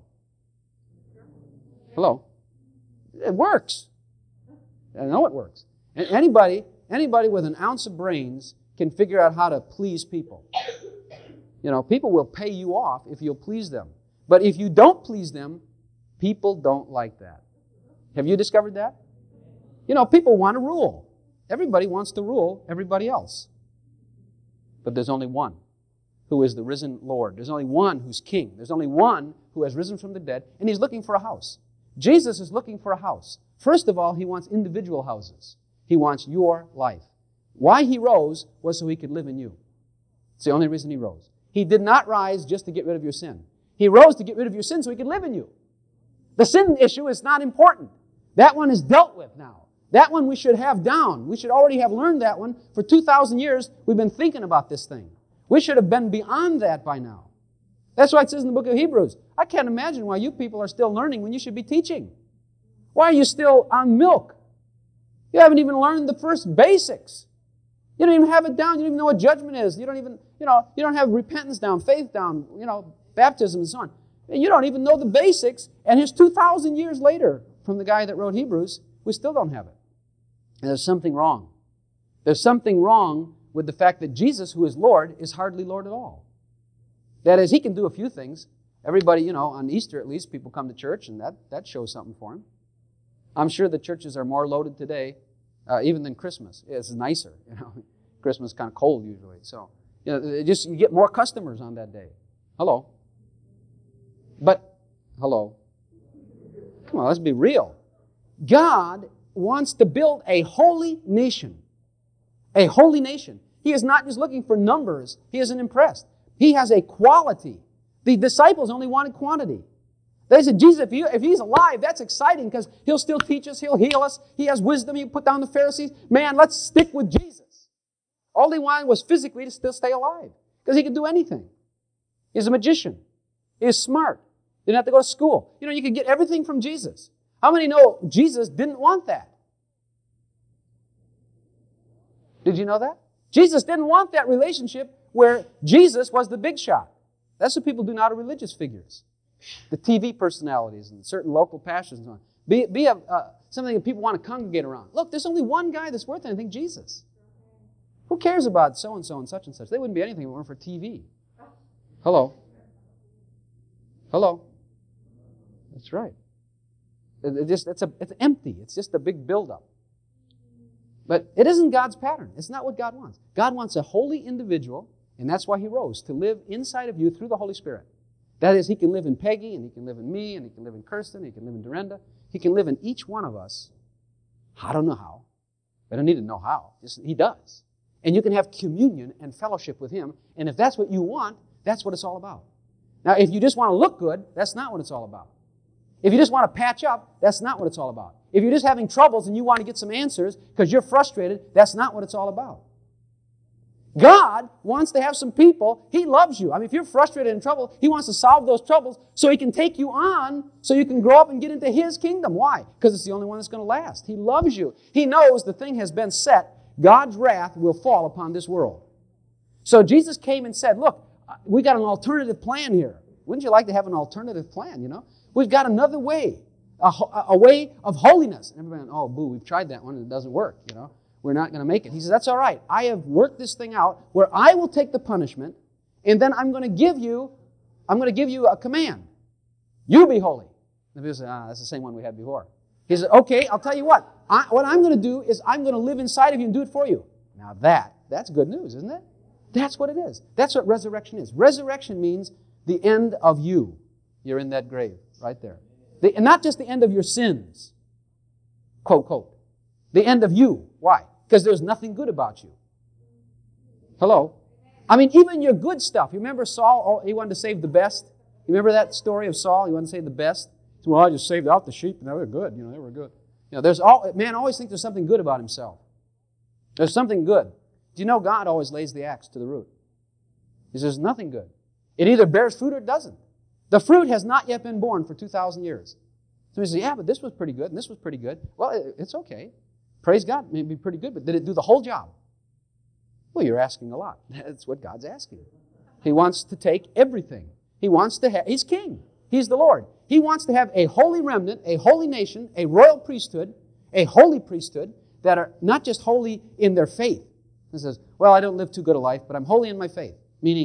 Hello? It works. I know it works. And anybody, anybody with an ounce of brains can figure out how to please people. You know, people will pay you off if you'll please them. But if you don't please them, people don't like that. Have you discovered that? You know, people want to rule. Everybody wants to rule everybody else. But there's only one who is the risen Lord. There's only one who's king. There's only one who has risen from the dead, and he's looking for a house. Jesus is looking for a house. First of all, he wants individual houses. He wants your life. Why he rose was so he could live in you. It's the only reason he rose. He did not rise just to get rid of your sin. He rose to get rid of your sin so he could live in you. The sin issue is not important. That one is dealt with now. That one we should have down. We should already have learned that one. For two thousand years, we've been thinking about this thing. We should have been beyond that by now. That's why it says in the book of Hebrews, I can't imagine why you people are still learning when you should be teaching. Why are you still on milk? You haven't even learned the first basics. You don't even have it down. You don't even know what judgment is. You don't even, you know, you don't have repentance down, faith down, you know, baptism and so on. And you don't even know the basics. And here's two thousand years later from the guy that wrote Hebrews, we still don't have it. And there's something wrong. There's something wrong with the fact that Jesus, who is Lord, is hardly Lord at all. That is, he can do a few things. Everybody, you know, on Easter at least, people come to church, and that, that shows something for him. I'm sure the churches are more loaded today, uh, even than Christmas. It's nicer, you know. Christmas is kind of cold usually. So, you know, it just you get more customers on that day. Hello. But, hello. Come on, let's be real. God wants to build a holy nation. A holy nation. He is not just looking for numbers. He isn't impressed. He has a quality. The disciples only wanted quantity. They said, Jesus, if, you, if he's alive, that's exciting because he'll still teach us, he'll heal us, he has wisdom, he'll put down the Pharisees. Man, let's stick with Jesus. All they wanted was physically to still stay alive because he could do anything. He's a magician. He's smart. He didn't have to go to school. You know, you could get everything from Jesus. How many know Jesus didn't want that? Did you know that? Jesus didn't want that relationship where Jesus was the big shot. That's what people do now to religious figures. The T V personalities and certain local pastors and so on. Be, be a, uh, something that people want to congregate around. Look, there's only one guy that's worth anything, Jesus. Who cares about so-and-so and such and such? They wouldn't be anything if it weren't for T V. Hello. Hello. That's right. It, it just, it's, a, it's empty. It's just a big buildup. But it isn't God's pattern. It's not what God wants. God wants a holy individual, and that's why he rose, to live inside of you through the Holy Spirit. That is, he can live in Peggy, and he can live in me, and he can live in Kirsten, he can live in Dorinda. He can live in each one of us. I don't know how. I don't need to know how. Just, he does. And you can have communion and fellowship with him, and if that's what you want, that's what it's all about. Now, if you just want to look good, that's not what it's all about. If you just want to patch up, that's not what it's all about. If you're just having troubles and you want to get some answers because you're frustrated, that's not what it's all about. God wants to have some people. He loves you. I mean, if you're frustrated and in trouble, he wants to solve those troubles so he can take you on so you can grow up and get into his kingdom. Why? Because it's the only one that's going to last. He loves you. He knows the thing has been set. God's wrath will fall upon this world. So Jesus came and said, look, we got an alternative plan here. Wouldn't you like to have an alternative plan, you know? We've got another way, a, a way of holiness. And everybody, oh, boo, we've tried that one and it doesn't work, you know? We're not going to make it. He says, that's all right. I have worked this thing out where I will take the punishment and then I'm going to give you, I'm going to give you a command. You be holy. And people say, ah, that's the same one we had before. He said, okay, I'll tell you what. I, what I'm going to do is I'm going to live inside of you and do it for you. Now that, that's good news, isn't it? That's what it is. That's what resurrection is. Resurrection means the end of you. You're in that grave right there. The, and not just the end of your sins, quote, quote. The end of you. Why? Because there's nothing good about you. Hello? I mean, even your good stuff. You remember Saul? Oh, he wanted to save the best. You remember that story of Saul? He wanted to save the best. He said, well, I just saved out the sheep and they were good. You know, they were good. You know, there's all, man always thinks there's something good about himself. There's something good. Do you know God always lays the axe to the root? He says, nothing good. It either bears fruit or it doesn't. The fruit has not yet been born for two thousand years. So he says, yeah, but this was pretty good and this was pretty good. Well, it, it's okay. Praise God, it may be pretty good, but did it do the whole job? Well, you're asking a lot. That's what God's asking. He wants to take everything. He wants to have, He's king. He's the Lord. He wants to have a holy remnant, a holy nation, a royal priesthood, a holy priesthood that are not just holy in their faith. He says, well, I don't live too good a life, but I'm holy in my faith. Meaning,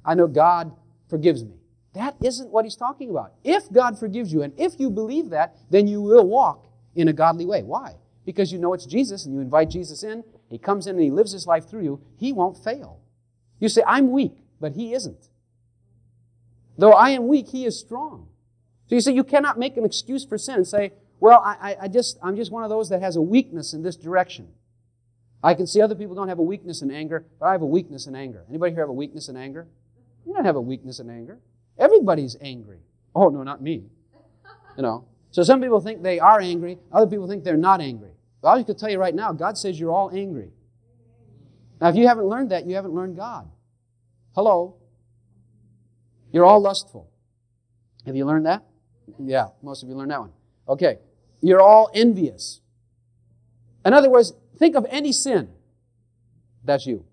I know God forgives me. That isn't what he's talking about. If God forgives you, and if you believe that, then you will walk in a godly way. Why? Because you know it's Jesus, and you invite Jesus in. He comes in and he lives his life through you. He won't fail. You say, I'm weak, but he isn't. Though I am weak, he is strong. So you see, you cannot make an excuse for sin and say, well, I, I just, I'm just one of those that has a weakness in this direction. I can see other people don't have a weakness in anger, but I have a weakness in anger. Anybody here have a weakness in anger? You don't have a weakness in anger. Everybody's angry. Oh, no, not me. You know. So some people think they are angry. Other people think they're not angry. Well, I can tell you right now, God says you're all angry. Now, if you haven't learned that, you haven't learned God. Hello? You're all lustful. Have you learned that? Yeah, most of you learned that one. Okay. You're all envious. In other words, think of any sin. That's you.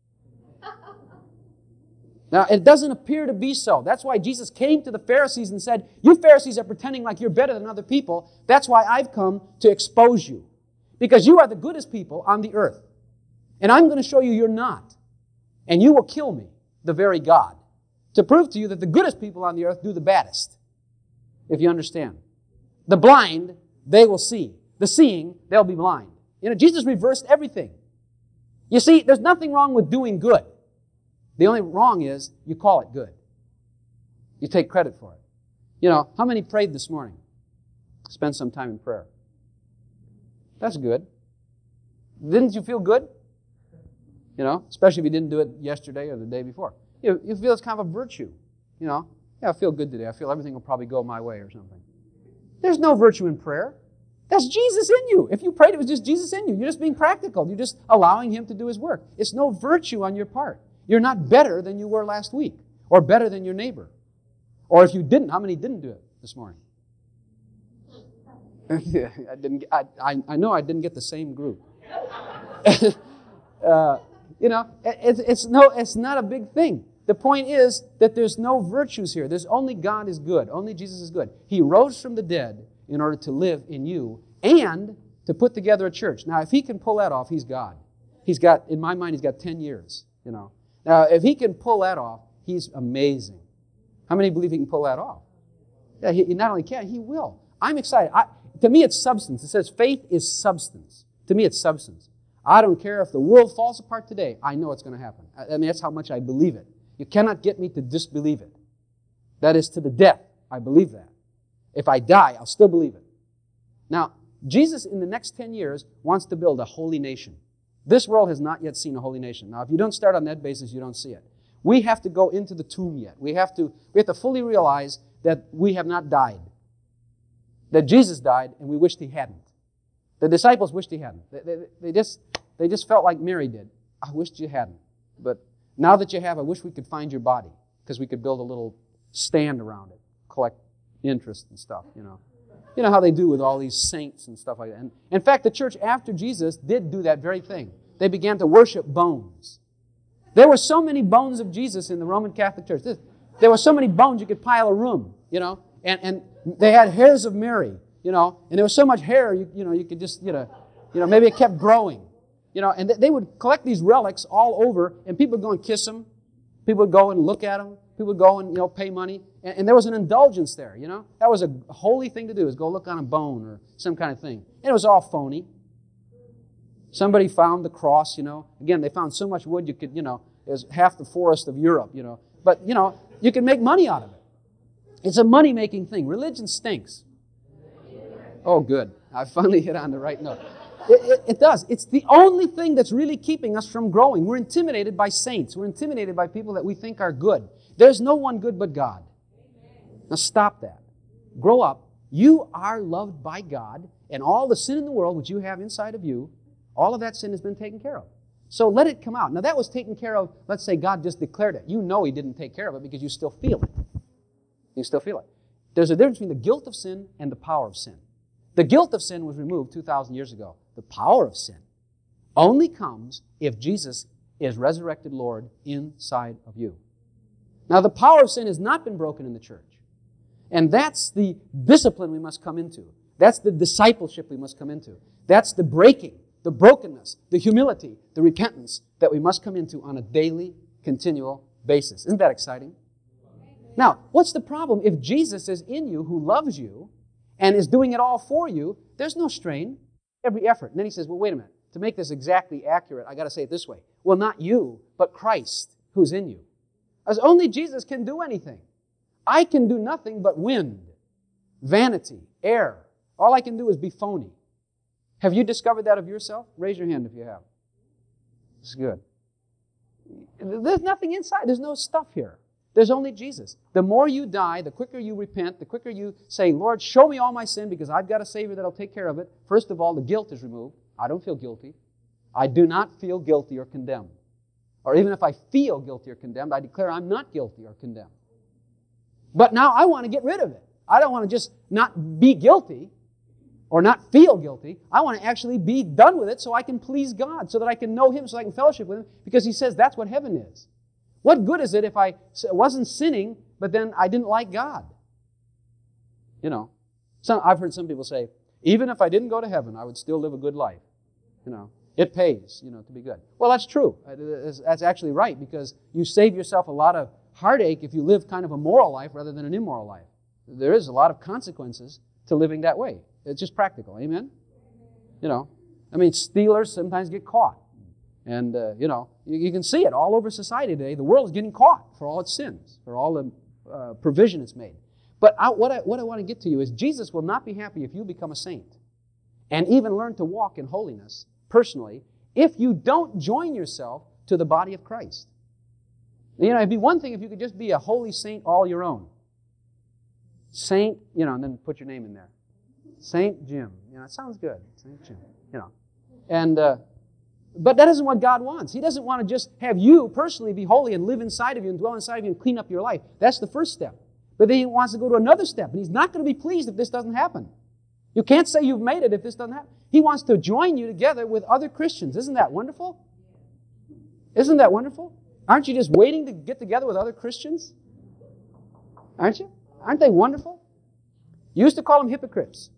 Now, it doesn't appear to be so. That's why Jesus came to the Pharisees and said, you Pharisees are pretending like you're better than other people. That's why I've come to expose you. Because you are the goodest people on the earth. And I'm going to show you you're not. And you will kill me, the very God, to prove to you that the goodest people on the earth do the baddest. If you understand. The blind, they will see. The seeing, they'll be blind. You know, Jesus reversed everything. You see, there's nothing wrong with doing good. The only wrong is you call it good. You take credit for it. You know, how many prayed this morning? Spend some time in prayer. That's good. Didn't you feel good? You know, especially if you didn't do it yesterday or the day before. You, you feel it's kind of a virtue. You know, yeah, I feel good today. I feel everything will probably go my way or something. There's no virtue in prayer. That's Jesus in you. If you prayed, it was just Jesus in you. You're just being practical. You're just allowing Him to do His work. It's no virtue on your part. You're not better than you were last week, or better than your neighbor. Or if you didn't, how many didn't do it this morning? I didn't. I, I, I know I didn't get the same group. uh, you know, it, it's no. It's not a big thing. The point is that there's no virtues here. There's only God is good. Only Jesus is good. He rose from the dead in order to live in you and to put together a church. Now, if He can pull that off, He's God. He's got, in my mind, He's got ten years. You know. Now, if He can pull that off, He's amazing. How many believe He can pull that off? Yeah, He, he not only can, He will. I'm excited. I, to me, it's substance. It says faith is substance. To me, it's substance. I don't care if the world falls apart today. I know it's going to happen. I, I mean, that's how much I believe it. You cannot get me to disbelieve it. That is to the death. I believe that. If I die, I'll still believe it. Now, Jesus in the next ten years wants to build a holy nation. This world has not yet seen a holy nation. Now, if you don't start on that basis, you don't see it. We have to go into the tomb yet. We have to, we have to fully realize that we have not died. That Jesus died, and we wished He hadn't. The disciples wished He hadn't. They, they, they, just, they just felt like Mary did. I wished you hadn't. But now that you have, I wish we could find your body, because we could build a little stand around it, collect interest and stuff, you know. You know how they do with all these saints and stuff like that. And in fact, the church after Jesus did do that very thing. They began to worship bones. There were so many bones of Jesus in the Roman Catholic Church. There were so many bones you could pile a room, you know. And, and they had hairs of Mary, you know. And there was so much hair, you, you know, you could just, you know, you know, maybe it kept growing. You know, and they would collect these relics all over, and people would go and kiss them. People would go and look at them. People would go and, you know, pay money. And, and there was an indulgence there, you know. That was a holy thing to do, is go look on a bone or some kind of thing. And it was all phony. Somebody found the cross, you know. Again, they found so much wood you could, you know, it was half the forest of Europe, you know. But, you know, you can make money out of it. It's a money-making thing. Religion stinks. Oh, good. I finally hit on the right note. It, it, it does. It's the only thing that's really keeping us from growing. We're intimidated by saints. We're intimidated by people that we think are good. There's no one good but God. Now stop that. Grow up. You are loved by God, and all the sin in the world which you have inside of you, all of that sin has been taken care of. So let it come out. Now that was taken care of, let's say God just declared it. You know He didn't take care of it because you still feel it. You still feel it. There's a difference between the guilt of sin and the power of sin. The guilt of sin was removed two thousand years ago. The power of sin only comes if Jesus is resurrected Lord inside of you. Now, the power of sin has not been broken in the church. And that's the discipline we must come into. That's the discipleship we must come into. That's the breaking, the brokenness, the humility, the repentance that we must come into on a daily, continual basis. Isn't that exciting? Now, what's the problem? If Jesus is in you, who loves you, and is doing it all for you, there's no strain, every effort. And then he says, well, wait a minute. To make this exactly accurate, I got to say it this way. Well, not you, but Christ, who's in you. As only Jesus can do anything. I can do nothing but wind, vanity, air. All I can do is be phony. Have you discovered that of yourself? Raise your hand if you have. It's good. There's nothing inside. There's no stuff here. There's only Jesus. The more you die, the quicker you repent, the quicker you say, Lord, show me all my sin because I've got a Savior that'll take care of it. First of all, the guilt is removed. I don't feel guilty. I do not feel guilty or condemned. Or even if I feel guilty or condemned, I declare I'm not guilty or condemned. But now I want to get rid of it. I don't want to just not be guilty or not feel guilty. I want to actually be done with it so I can please God, so that I can know Him, so I can fellowship with Him, because He says that's what heaven is. What good is it if I wasn't sinning, but then I didn't like God? You know, some, I've heard some people say, even if I didn't go to heaven, I would still live a good life. You know, it pays, you know, to be good. Well, that's true. That's actually right, because you save yourself a lot of heartache if you live kind of a moral life rather than an immoral life. There is a lot of consequences to living that way. It's just practical. Amen? You know, I mean, stealers sometimes get caught. And, uh, you know, you, you can see it all over society today. The world is getting caught for all its sins, for all the uh, provision it's made. But I, what, I, what I want to get to you is Jesus will not be happy if you become a saint and even learn to walk in holiness personally if you don't join yourself to the body of Christ. You know, it'd be one thing if you could just be a holy saint all your own. Saint, you know, and then put your name in there. Saint Jim. You know, it sounds good. Saint Jim. You know. And, uh, but that isn't what God wants. He doesn't want to just have you personally be holy and live inside of you and dwell inside of you and clean up your life. That's the first step. But then He wants to go to another step, and He's not going to be pleased if this doesn't happen. You can't say you've made it if this doesn't happen. He wants to join you together with other Christians. Isn't that wonderful? Isn't that wonderful? Aren't you just waiting to get together with other Christians? Aren't you? Aren't they wonderful? You used to call them hypocrites.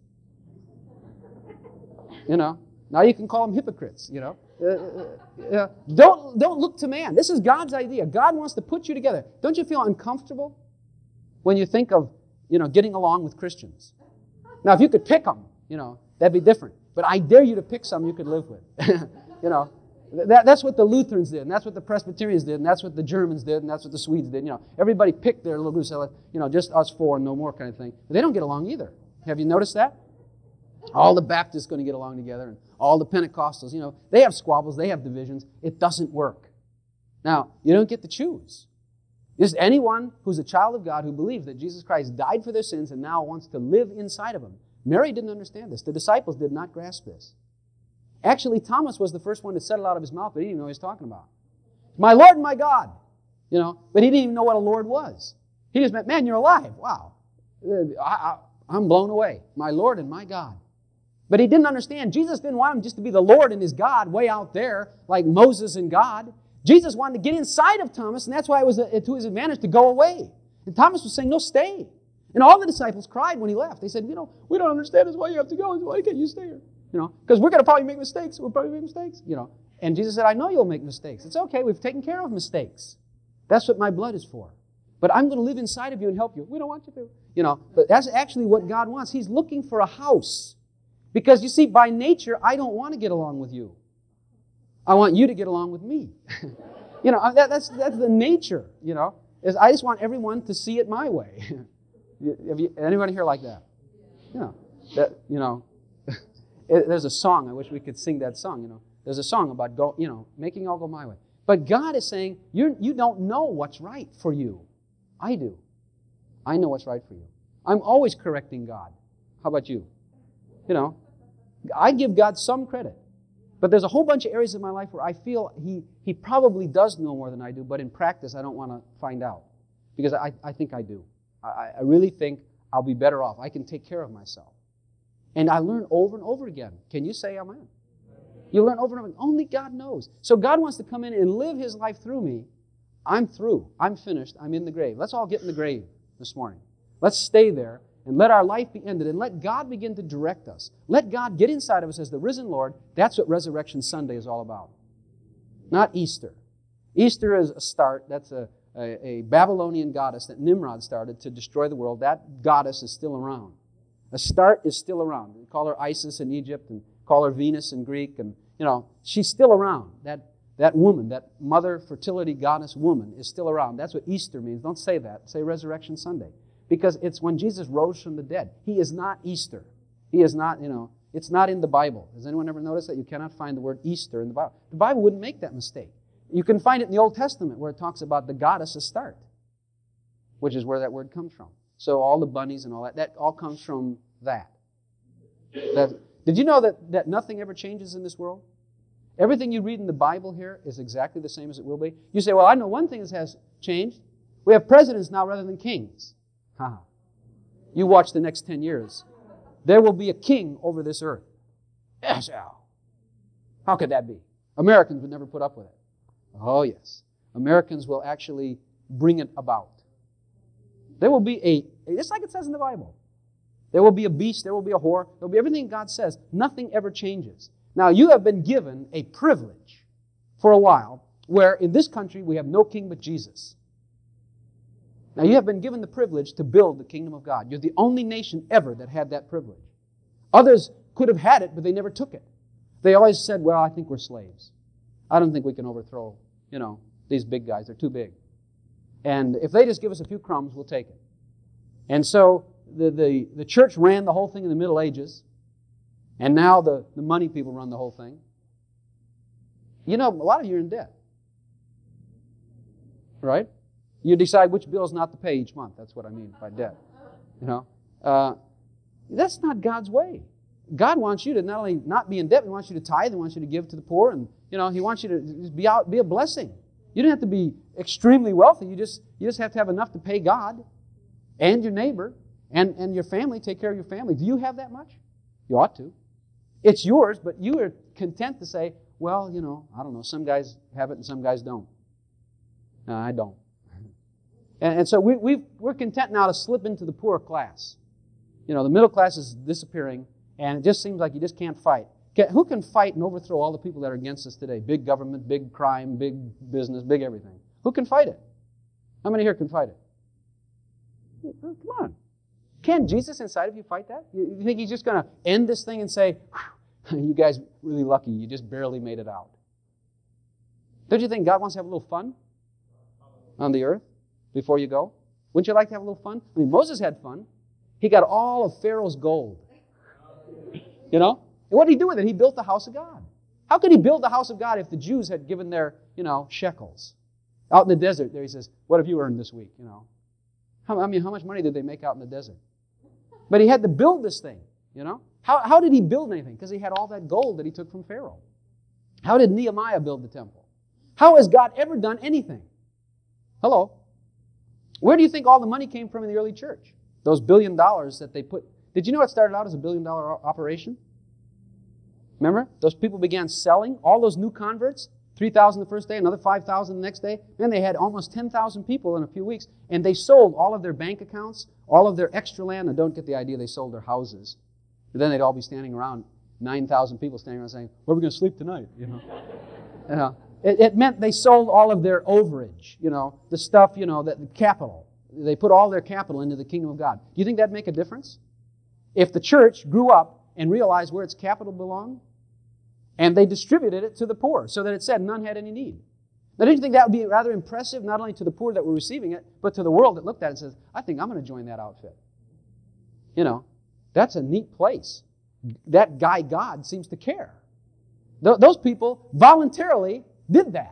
You know, now you can call them hypocrites, you know. Uh, uh, don't, don't look to man. This is God's idea. God wants to put you together. Don't you feel uncomfortable when you think of, you know, getting along with Christians? Now, if you could pick them, you know, that'd be different. But I dare you to pick some you could live with. You know, that, that's what the Lutherans did, and that's what the Presbyterians did, and that's what the Germans did, and that's what the Swedes did. You know, everybody picked their little groups, you know, just us four and no more kind of thing. But they don't get along either. Have you noticed that? All the Baptists going to get along together, and all the Pentecostals, you know, they have squabbles, they have divisions. It doesn't work. Now, you don't get to choose. Just anyone who's a child of God who believes that Jesus Christ died for their sins and now wants to live inside of them. Mary didn't understand this. The disciples did not grasp this. Actually, Thomas was the first one to settle out of his mouth, but he didn't even know what he was talking about. My Lord and my God. You know, but he didn't even know what a Lord was. He just meant, man, you're alive. Wow. I, I, I'm blown away. My Lord and my God. But he didn't understand. Jesus didn't want him just to be the Lord and his God way out there like Moses and God. Jesus wanted to get inside of Thomas, and that's why it was to his advantage to go away. And Thomas was saying, no, stay. And all the disciples cried when he left. They said, you know, we don't understand this. Why you have to go? Why can't you stay here? You know, because we're going to probably make mistakes. We'll probably make mistakes. You know. And Jesus said, I know you'll make mistakes. It's okay. We've taken care of mistakes. That's what my blood is for. But I'm going to live inside of you and help you. We don't want you to. You know, but that's actually what God wants. He's looking for a house. Because, you see, by nature, I don't want to get along with you. I want you to get along with me. You know, that, that's that's the nature, you know. Is I just want everyone to see it my way. Have you, anyone here like that? You know, that, you know, it, there's a song. I wish we could sing that song, you know. There's a song about, go, you know, making all go my way. But God is saying, you're, you don't know what's right for you. I do. I know what's right for you. I'm always correcting God. How about you? You know, I give God some credit. But there's a whole bunch of areas of my life where I feel He He probably does know more than I do, but in practice I don't want to find out. Because I, I think I do. I, I really think I'll be better off. I can take care of myself. And I learn over and over again. Can you say amen? You learn over and over again. Only God knows. So God wants to come in and live His life through me. I'm through. I'm finished. I'm in the grave. Let's all get in the grave this morning. Let's stay there. And let our life be ended, and let God begin to direct us. Let God get inside of us as the risen Lord. That's what Resurrection Sunday is all about. Not Easter. Easter is a start. That's a, a, a Babylonian goddess that Nimrod started to destroy the world, that goddess is still around. Astarte is still around. We call her Isis in Egypt and call her Venus in Greek. And, you know, she's still around. That, that woman, that mother fertility goddess woman is still around. That's what Easter means. Don't say that. Say Resurrection Sunday. Because it's when Jesus rose from the dead. He is not Easter. He is not, you know, it's not in the Bible. Has anyone ever noticed that you cannot find the word Easter in the Bible? The Bible wouldn't make that mistake. You can find it in the Old Testament where it talks about the goddess Astarte, which is where that word comes from. So all the bunnies and all that, that all comes from that. that did you know that, that nothing ever changes in this world? Everything you read in the Bible here is exactly the same as it will be. You say, well, I know one thing that has changed. We have presidents now rather than kings. Ha. You watch the next ten years. There will be a king over this earth. Yes, Al. How could that be? Americans would never put up with it. Oh, yes. Americans will actually bring it about. There will be a, just like it says in the Bible, there will be a beast, there will be a whore, there will be everything God says. Nothing ever changes. Now, you have been given a privilege for a while where in this country we have no king but Jesus. Now, you have been given the privilege to build the kingdom of God. You're the only nation ever that had that privilege. Others could have had it, but they never took it. They always said, well, I think we're slaves. I don't think we can overthrow, you know, these big guys. They're too big. And if they just give us a few crumbs, we'll take it. And so the, the, the church ran the whole thing in the Middle Ages. And now the, the money people run the whole thing. You know, a lot of you are in debt. Right? You decide which bills not to pay each month. That's what I mean by debt. You know? Uh, that's not God's way. God wants you to not only not be in debt, He wants you to tithe, He wants you to give to the poor, and you know, He wants you to be out, be a blessing. You don't have to be extremely wealthy. You just you just have to have enough to pay God and your neighbor and, and your family, take care of your family. Do you have that much? You ought to. It's yours, but you are content to say, well, you know, I don't know, some guys have it and some guys don't. No, I don't. And, and so we, we, we're content now to slip into the poor class. You know, the middle class is disappearing, and it just seems like you just can't fight. Can, who can fight and overthrow all the people that are against us today? Big government, big crime, big business, big everything. Who can fight it? How many here can fight it? Come on. Can Jesus inside of you fight that? You, you think He's just going to end this thing and say, you guys really lucky, you just barely made it out? Don't you think God wants to have a little fun on the earth before you go? Wouldn't you like to have a little fun? I mean, Moses had fun. He got all of Pharaoh's gold. You know? And what did he do with it? He built the house of God. How could he build the house of God if the Jews had given their, you know, shekels? Out in the desert, there he says, what have you earned this week? You know? How, I mean, how much money did they make out in the desert? But he had to build this thing, you know? How, how did he build anything? Because he had all that gold that he took from Pharaoh. How did Nehemiah build the temple? How has God ever done anything? Hello? Where do you think all the money came from in the early church? Those billion dollars that they put. Did you know it started out as a billion dollar operation? Remember? Those people began selling. All those new converts, three thousand the first day, another five thousand the next day. Then they had almost ten thousand people in a few weeks. And they sold all of their bank accounts, all of their extra land. And don't get the idea they sold their houses. But then they'd all be standing around, nine thousand people standing around saying, where are we going to sleep tonight? You know? you know it, it meant they sold all of their overage, you know, the stuff, you know, that the capital. They put all their capital into the kingdom of God. Do you think that'd make a difference? If the church grew up and realized where its capital belonged, and they distributed it to the poor, so that it said none had any need. Now, don't you think that would be rather impressive, not only to the poor that were receiving it, but to the world that looked at it and says, I think I'm going to join that outfit. You know, that's a neat place. That guy God seems to care. Th- those people voluntarily did that.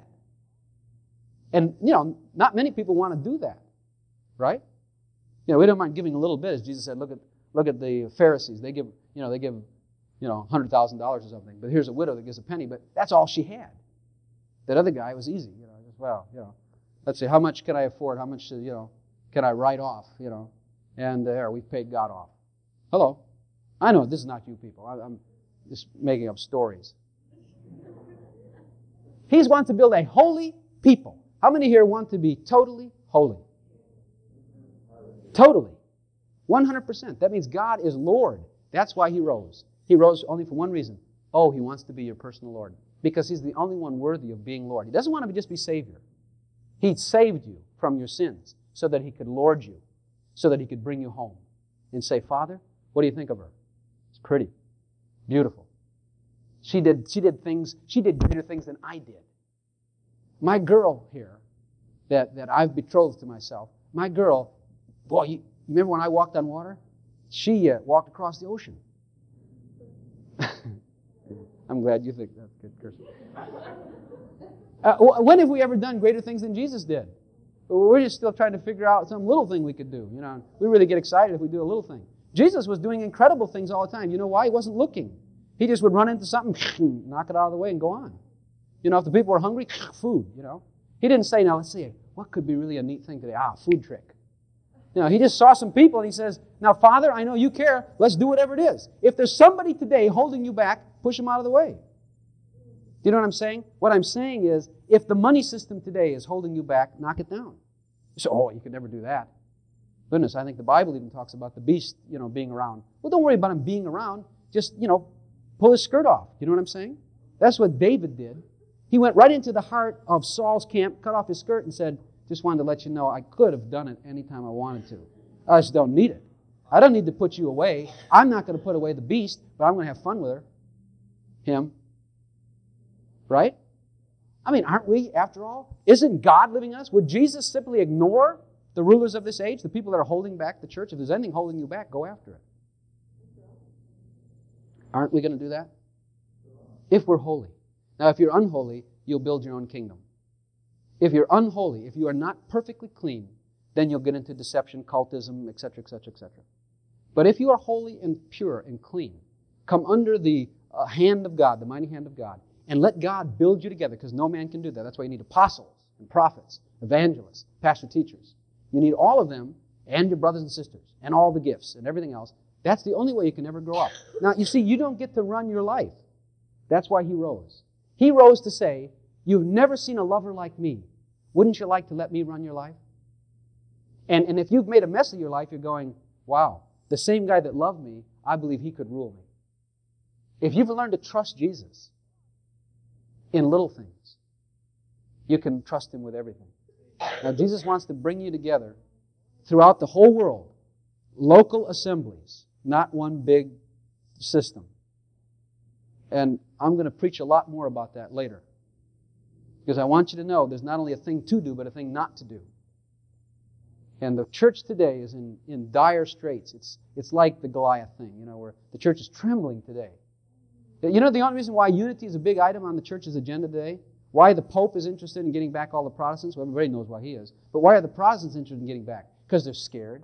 And, you know, not many people want to do that. Right? You know, we don't mind giving a little bit, as Jesus said, look at look at the Pharisees. They give, you know, they give, you know, one hundred thousand dollars or something. But here's a widow that gives a penny, but that's all she had. That other guy was easy, you know, just, well, you know, let's see, how much can I afford? How much, you know, can I write off, you know? And there, we've paid God off. Hello. I know this is not you people. I, I'm just making up stories. He's wanting to build a holy people. How many here want to be totally holy? Totally. one hundred percent. That means God is Lord. That's why He rose. He rose only for one reason. Oh, He wants to be your personal Lord. Because He's the only one worthy of being Lord. He doesn't want to just be Savior. He saved you from your sins so that He could lord you, so that He could bring you home and say, Father, what do you think of her? It's pretty, beautiful. She did, she did things, she did greater things than I did. My girl here, that, that I've betrothed to myself, my girl, boy, you, you remember when I walked on water? She uh, walked across the ocean. I'm glad you think that's good, Kirsten. Uh, when have we ever done greater things than Jesus did? We're just still trying to figure out some little thing we could do. You know, we really get excited if we do a little thing. Jesus was doing incredible things all the time. You know why? He wasn't looking. He just would run into something, knock it out of the way, and go on. You know, if the people were hungry, food, you know. He didn't say, now let's see, what could be really a neat thing today? Ah, food trick. You know, he just saw some people and he says, now, Father, I know you care. Let's do whatever it is. If there's somebody today holding you back, push them out of the way. Do you know what I'm saying? What I'm saying is, if the money system today is holding you back, knock it down. You say, oh, you could never do that. Goodness, I think the Bible even talks about the beast, you know, being around. Well, don't worry about him being around. Just, you know, pull his skirt off. You know what I'm saying? That's what David did. He went right into the heart of Saul's camp, cut off his skirt, and said, just wanted to let you know I could have done it anytime I wanted to. I just don't need it. I don't need to put you away. I'm not going to put away the beast, but I'm going to have fun with her. Him. Right? I mean, aren't we, after all? Isn't God living in us? Would Jesus simply ignore the rulers of this age, the people that are holding back the church? If there's anything holding you back, go after it. Aren't we going to do that? If we're holy. Now, if you're unholy, you'll build your own kingdom. If you're unholy, if you are not perfectly clean, then you'll get into deception, cultism, et cetera, et cetera, et cetera. But if you are holy and pure and clean, come under the uh, hand of God, the mighty hand of God, and let God build you together, because no man can do that. That's why you need apostles and prophets, evangelists, pastor teachers. You need all of them and your brothers and sisters and all the gifts and everything else. That's the only way you can ever grow up. Now, you see, you don't get to run your life. That's why He rose. He rose to say, you've never seen a lover like me. Wouldn't you like to let me run your life? And, and if you've made a mess of your life, you're going, wow, the same guy that loved me, I believe He could rule me. If you've learned to trust Jesus in little things, you can trust Him with everything. Now, Jesus wants to bring you together throughout the whole world, local assemblies, not one big system. And I'm going to preach a lot more about that later. Because I want you to know there's not only a thing to do, but a thing not to do. And the church today is in, in dire straits. It's, it's like the Goliath thing, you know, where the church is trembling today. You know the only reason why unity is a big item on the church's agenda today? Why the Pope is interested in getting back all the Protestants? Well, everybody knows why he is. But why are the Protestants interested in getting back? Because they're scared.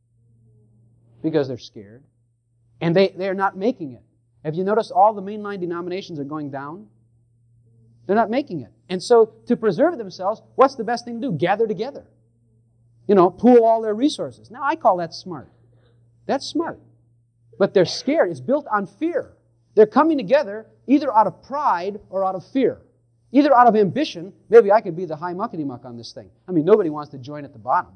Because they're scared. And they, they are not making it. Have you noticed all the mainline denominations are going down? They're not making it. And so, to preserve themselves, what's the best thing to do? Gather together. You know, pool all their resources. Now, I call that smart. That's smart. But they're scared. It's built on fear. They're coming together either out of pride or out of fear. Either out of ambition, maybe I could be the high muckety-muck on this thing. I mean, nobody wants to join at the bottom.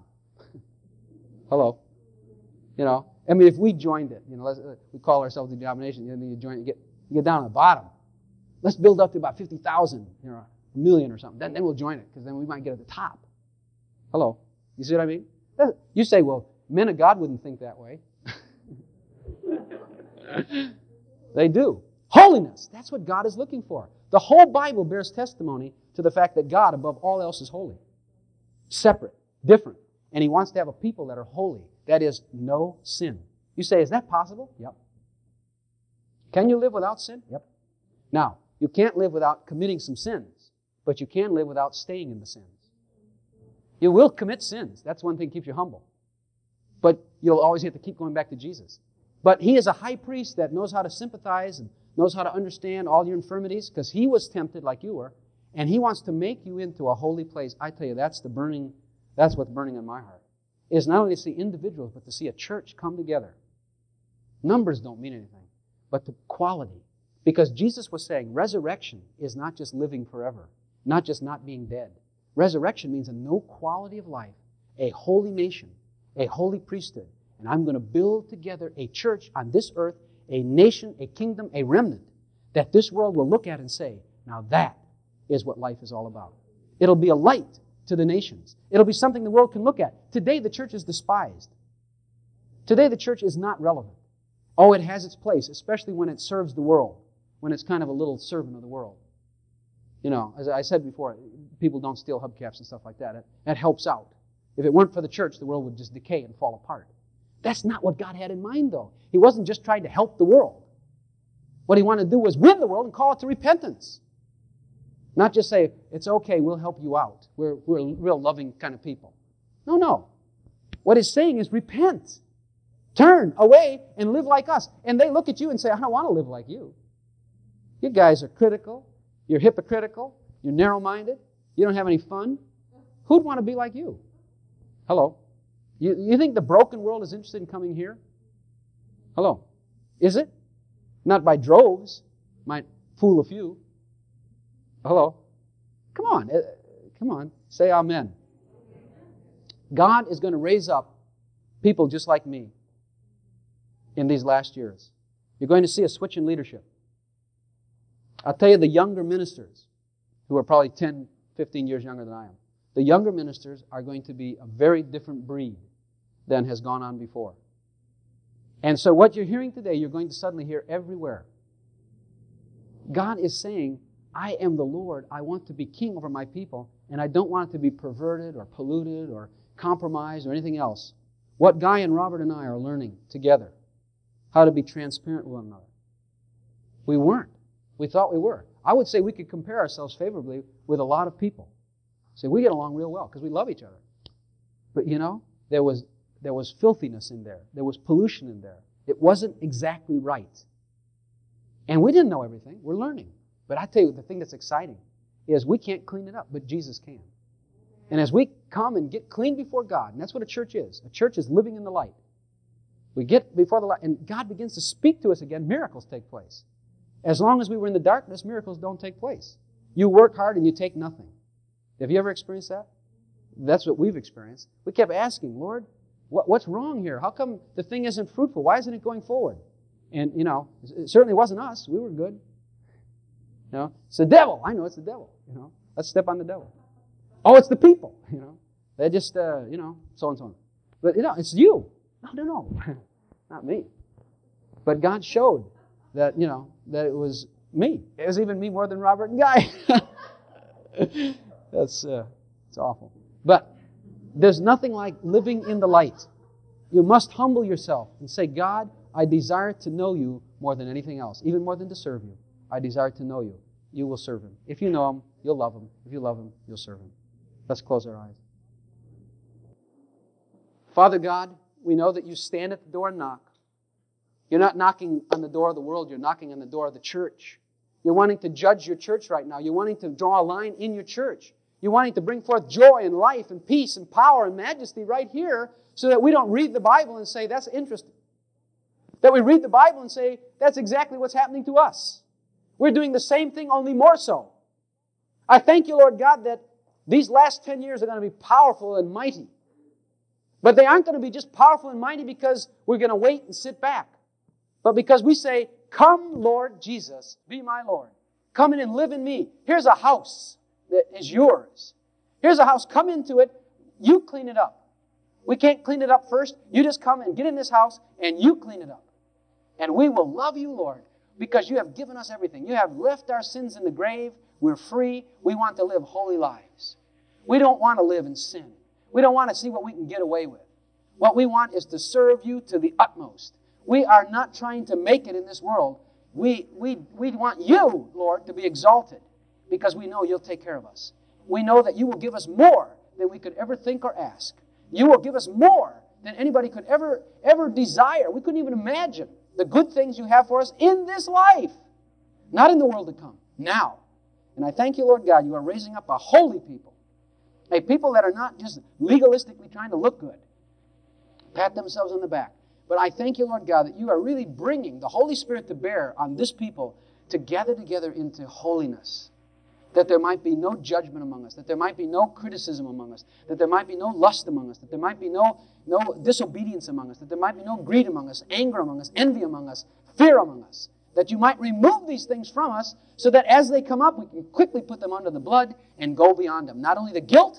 Hello? You know, I mean, if we joined it, you know, let's, uh, we call ourselves a denomination, you know, you join, you get, you get down on the bottom. Let's build up to about fifty thousand, you know, a million or something. Then, then we'll join it, because then we might get at the top. Hello? You see what I mean? You say, well, men of God wouldn't think that way. They do. Holiness. That's what God is looking for. The whole Bible bears testimony to the fact that God, above all else, is holy. Separate. Different. And He wants to have a people that are holy. That is, no sin. You say, is that possible? Yep. Can you live without sin? Yep. Now, you can't live without committing some sins, but you can live without staying in the sins. You will commit sins. That's one thing that keeps you humble. But you'll always have to keep going back to Jesus. But He is a high priest that knows how to sympathize and knows how to understand all your infirmities, because He was tempted like you were, and He wants to make you into a holy place. I tell you, that's the burning, that's what's burning in my heart. It is not only to see individuals, but to see a church come together. Numbers don't mean anything, but the quality. Because Jesus was saying resurrection is not just living forever, not just not being dead. Resurrection means a no quality of life, a holy nation, a holy priesthood. And I'm going to build together a church on this earth, a nation, a kingdom, a remnant, that this world will look at and say, now that is what life is all about. It'll be a light to the nations. It'll be something the world can look at. Today, the church is despised. Today, the church is not relevant. Oh, it has its place, especially when it serves the world, when it's kind of a little servant of the world. You know, as I said before, people don't steal hubcaps and stuff like that. It, that helps out. If it weren't for the church, the world would just decay and fall apart. That's not what God had in mind, though. He wasn't just trying to help the world. What He wanted to do was win the world and call it to repentance. Not just say, it's okay, we'll help you out. We're, we're a real loving kind of people. No, no. What He's saying is repent. Turn away and live like us. And they look at you and say, I don't want to live like you. You guys are critical. You're hypocritical. You're narrow-minded. You don't have any fun. Who'd want to be like you? Hello? You, you think the broken world is interested in coming here? Hello? Is it? Not by droves. Might fool a few. Hello? Come on. Uh, come on. Say amen. God is going to raise up people just like me in these last years. You're going to see a switch in leadership. I'll tell you, the younger ministers, who are probably ten, fifteen years younger than I am, the younger ministers are going to be a very different breed than has gone on before. And so what you're hearing today, you're going to suddenly hear everywhere. God is saying, I am the Lord. I want to be king over my people, and I don't want it to be perverted or polluted or compromised or anything else. What Guy and Robert and I are learning together, how to be transparent with one another. We weren't. We thought we were. I would say we could compare ourselves favorably with a lot of people. Say, we get along real well because we love each other. But you know, there was there was filthiness in there. There was pollution in there. It wasn't exactly right. And we didn't know everything. We're learning. But I tell you, the thing that's exciting is we can't clean it up, but Jesus can. And as we come and get clean before God, and that's what a church is. A church is living in the light. We get before the light, and God begins to speak to us again. Miracles take place. As long as we were in the darkness, miracles don't take place. You work hard and you take nothing. Have you ever experienced that? That's what we've experienced. We kept asking, Lord, what, what's wrong here? How come the thing isn't fruitful? Why isn't it going forward? And, you know, it certainly wasn't us. We were good. You know, it's the devil. I know it's the devil. You know, let's step on the devil. Oh, it's the people. You know, they're just, uh, you know, so and so on. But, you know, it's you. No, no, no. Not me. But God showed that, you know, that it was me. It was even me more than Robert and Guy. That's, uh, it's awful. But there's nothing like living in the light. You must humble yourself and say, God, I desire to know you more than anything else, even more than to serve you. I desire to know you. You will serve Him. If you know Him, you'll love Him. If you love Him, you'll serve Him. Let's close our eyes. Father God, we know that you stand at the door and knock. You're not knocking on the door of the world. You're knocking on the door of the church. You're wanting to judge your church right now. You're wanting to draw a line in your church. You're wanting to bring forth joy and life and peace and power and majesty right here so that we don't read the Bible and say, that's interesting. That we read the Bible and say, that's exactly what's happening to us. We're doing the same thing, only more so. I thank you, Lord God, that these last ten years are going to be powerful and mighty. But they aren't going to be just powerful and mighty because we're going to wait and sit back. But because we say, come, Lord Jesus, be my Lord. Come in and live in me. Here's a house that is yours. Here's a house. Come into it. You clean it up. We can't clean it up first. You just come and get in this house and you clean it up. And we will love you, Lord, because you have given us everything. You have left our sins in the grave. We're free. We want to live holy lives. We don't want to live in sin. We don't want to see what we can get away with. What we want is to serve you to the utmost. We are not trying to make it in this world. We, we, we want you, Lord, to be exalted because we know you'll take care of us. We know that you will give us more than we could ever think or ask. You will give us more than anybody could ever, ever desire. We couldn't even imagine the good things you have for us in this life, not in the world to come, now. And I thank you, Lord God, you are raising up a holy people, a people that are not just legalistically trying to look good, pat themselves on the back. But I thank you, Lord God, that you are really bringing the Holy Spirit to bear on this people to gather together into holiness. That there might be no judgment among us, that there might be no criticism among us, that there might be no lust among us, that there might be no, no disobedience among us, that there might be no greed among us, anger among us, envy among us, fear among us. That you might remove these things from us so that as they come up, we can quickly put them under the blood and go beyond them. Not only the guilt,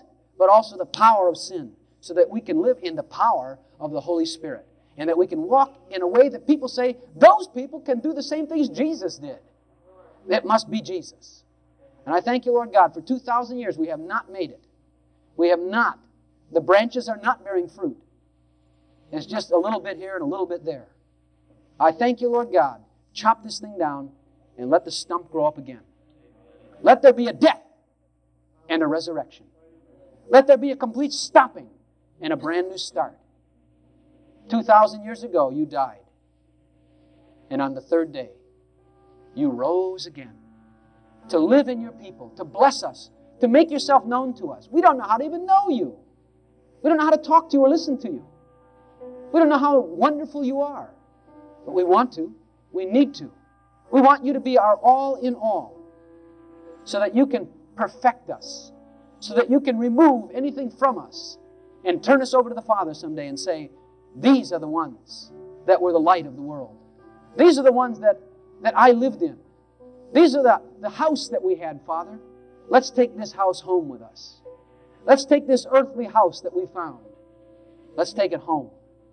but also the power of sin, so that we can live in the power of the Holy Spirit, and that we can walk in a way that people say, those people can do the same things Jesus did. It must be Jesus. And I thank you, Lord God, for two thousand years we have not made it. We have not. The branches are not bearing fruit. It's just a little bit here and a little bit there. I thank you, Lord God. Chop this thing down and let the stump grow up again. Let there be a death and a resurrection. Let there be a complete stopping and a brand new start. Two thousand years ago, you died. And on the third day, you rose again to live in your people, to bless us, to make yourself known to us. We don't know how to even know you. We don't know how to talk to you or listen to you. We don't know how wonderful you are. But we want to. We need to. We want you to be our all in all, so that you can perfect us, so that you can remove anything from us and turn us over to the Father someday and say, these are the ones that were the light of the world. These are the ones that, that I lived in. These are the, the house that we had, Father. Let's take this house home with us. Let's take this earthly house that we found. Let's take it home.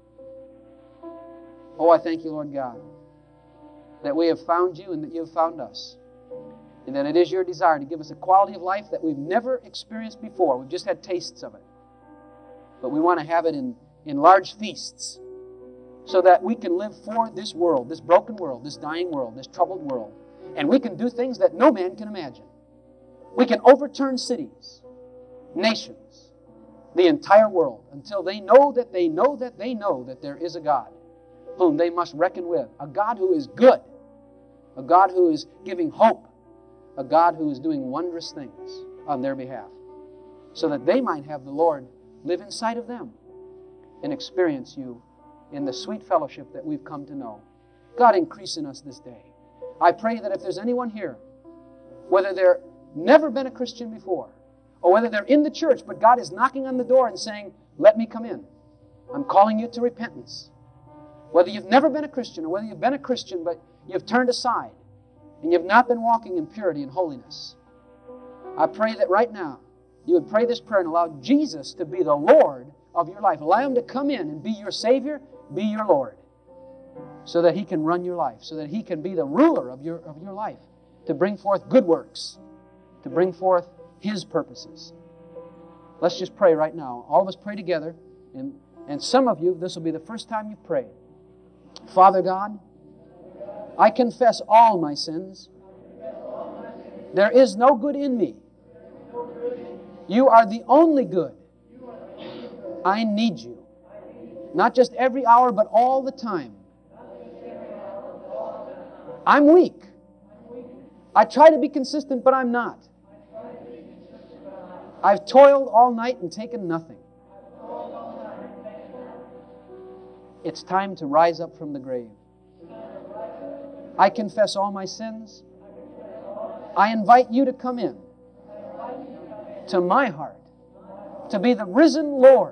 Oh, I thank you, Lord God, that we have found you and that you have found us. And that it is your desire to give us a quality of life that we've never experienced before. We've just had tastes of it. But we want to have it in, in large feasts, so that we can live for this world, this broken world, this dying world, this troubled world. And we can do things that no man can imagine. We can overturn cities, nations, the entire world, until they know that they know that they know that there is a God whom they must reckon with. A God who is good. A God who is giving hope. A God who is doing wondrous things on their behalf, so that they might have the Lord live inside of them and experience you in the sweet fellowship that we've come to know. God, increase in us this day. I pray that if there's anyone here, whether they're never been a Christian before, or whether they're in the church, but God is knocking on the door and saying, let me come in. I'm calling you to repentance. Whether you've never been a Christian, or whether you've been a Christian, but you've turned aside, and you've not been walking in purity and holiness, I pray that right now you would pray this prayer and allow Jesus to be the Lord of your life. Allow Him to come in and be your Savior, be your Lord, so that He can run your life, so that He can be the ruler of your, of your life, to bring forth good works, to bring forth His purposes. Let's just pray right now. All of us pray together, and, and some of you, this will be the first time you've prayed. Father God, I confess all my sins. There is no good in me. You are the only good. I need you. Not just every hour, but all the time. I'm weak. I try to be consistent, but I'm not. I've toiled all night and taken nothing. It's time to rise up from the grave. I confess all my sins. I invite you to come in to my heart, to be the risen Lord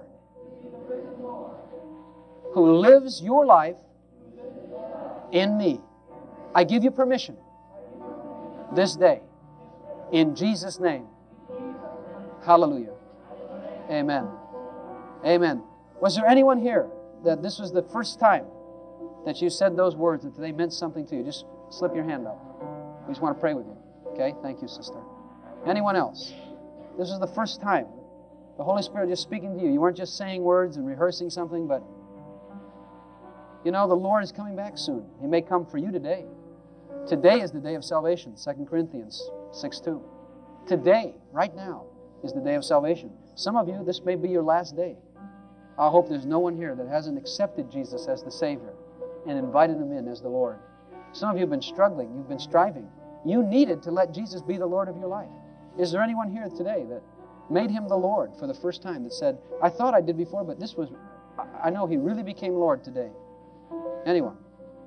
who lives your life in me. I give you permission this day in Jesus' name. Hallelujah. Amen. Amen. Was there anyone here that this was the first time that you said those words, that they meant something to you? Just slip your hand up. We just want to pray with you. Okay? Thank you, sister. Anyone else? This is the first time the Holy Spirit just speaking to you. You weren't just saying words and rehearsing something, but you know, the Lord is coming back soon. He may come for you today. Today is the day of salvation, Second Corinthians six two. Today, right now, is the day of salvation. Some of you, this may be your last day. I hope there's no one here that hasn't accepted Jesus as the Savior and invited Him in as the Lord. Some of you have been struggling. You've been striving. You needed to let Jesus be the Lord of your life. Is there anyone here today that made Him the Lord for the first time, that said, I thought I did before, but this was, I know He really became Lord today? Anyone?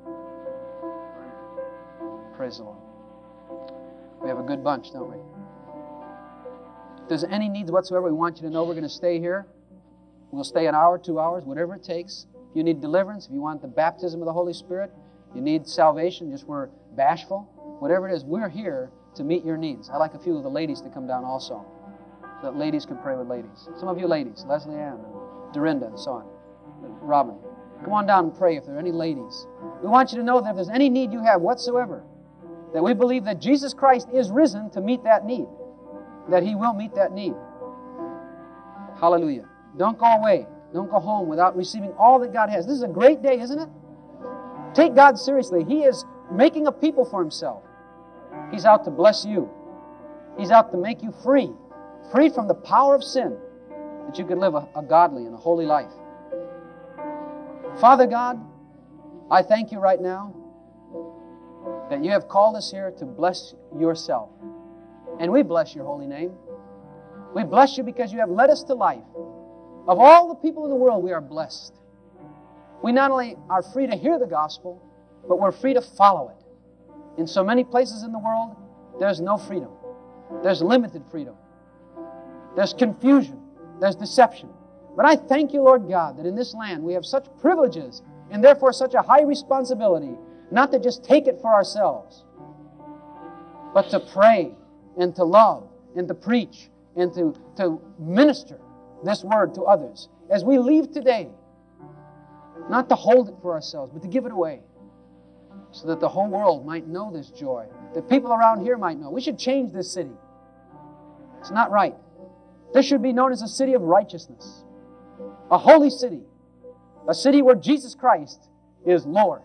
Praise the Lord. We have a good bunch, don't we? If there's any needs whatsoever, we want you to know we're going to stay here. We'll stay an hour, two hours, whatever it takes. If you need deliverance, if you want the baptism of the Holy Spirit, you need salvation, just we're bashful, whatever it is, we're here to meet your needs. I'd like a few of the ladies to come down also. that ladies can pray with ladies. Some of you ladies, Leslie Ann and Dorinda and so on, Robin, come on down and pray if there are any ladies. We want you to know that if there's any need you have whatsoever, that we believe that Jesus Christ is risen to meet that need, that He will meet that need. Hallelujah. Don't go away. Don't go home without receiving all that God has. This is a great day, isn't it? Take God seriously. He is making a people for Himself. He's out to bless you. He's out to make you free, free from the power of sin, that you could live a, a godly and a holy life. Father God, I thank You right now that You have called us here to bless Yourself. And we bless Your holy name. We bless You because You have led us to life. Of all the people in the world, we are blessed. We not only are free to hear the gospel, but we're free to follow it. In so many places in the world, there's no freedom. There's limited freedom. There's confusion. There's deception. But I thank You, Lord God, that in this land we have such privileges and therefore such a high responsibility, not to just take it for ourselves, but to pray and to love and to preach and to, to minister this word to others. As we leave today, not to hold it for ourselves, but to give it away so that the whole world might know this joy, that people around here might know. We should change this city. It's not right. This should be known as a city of righteousness, a holy city, a city where Jesus Christ is Lord.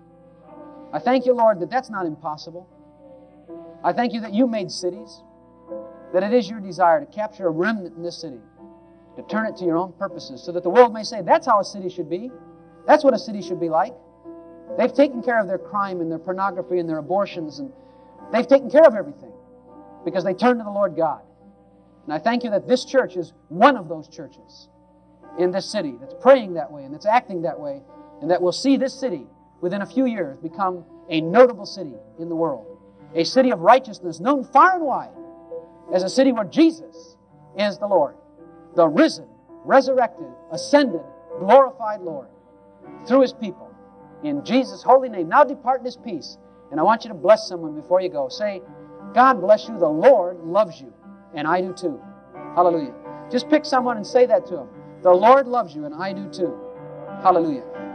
I thank You, Lord, that that's not impossible. I thank You that You made cities, that it is Your desire to capture a remnant in this city, to turn it to Your own purposes, so that the world may say, that's how a city should be. That's what a city should be like. They've taken care of their crime and their pornography and their abortions, and they've taken care of everything because they turned to the Lord God. And I thank You that this church is one of those churches in this city that's praying that way and that's acting that way, and that will see this city within a few years become a notable city in the world, a city of righteousness known far and wide as a city where Jesus is the Lord, the risen, resurrected, ascended, glorified Lord through His people. In Jesus' holy name. Now depart in His peace. And I want you to bless someone before you go. Say, God bless you. The Lord loves you. And I do too. Hallelujah. Just pick someone and say that to them. The Lord loves you and I do too. Hallelujah.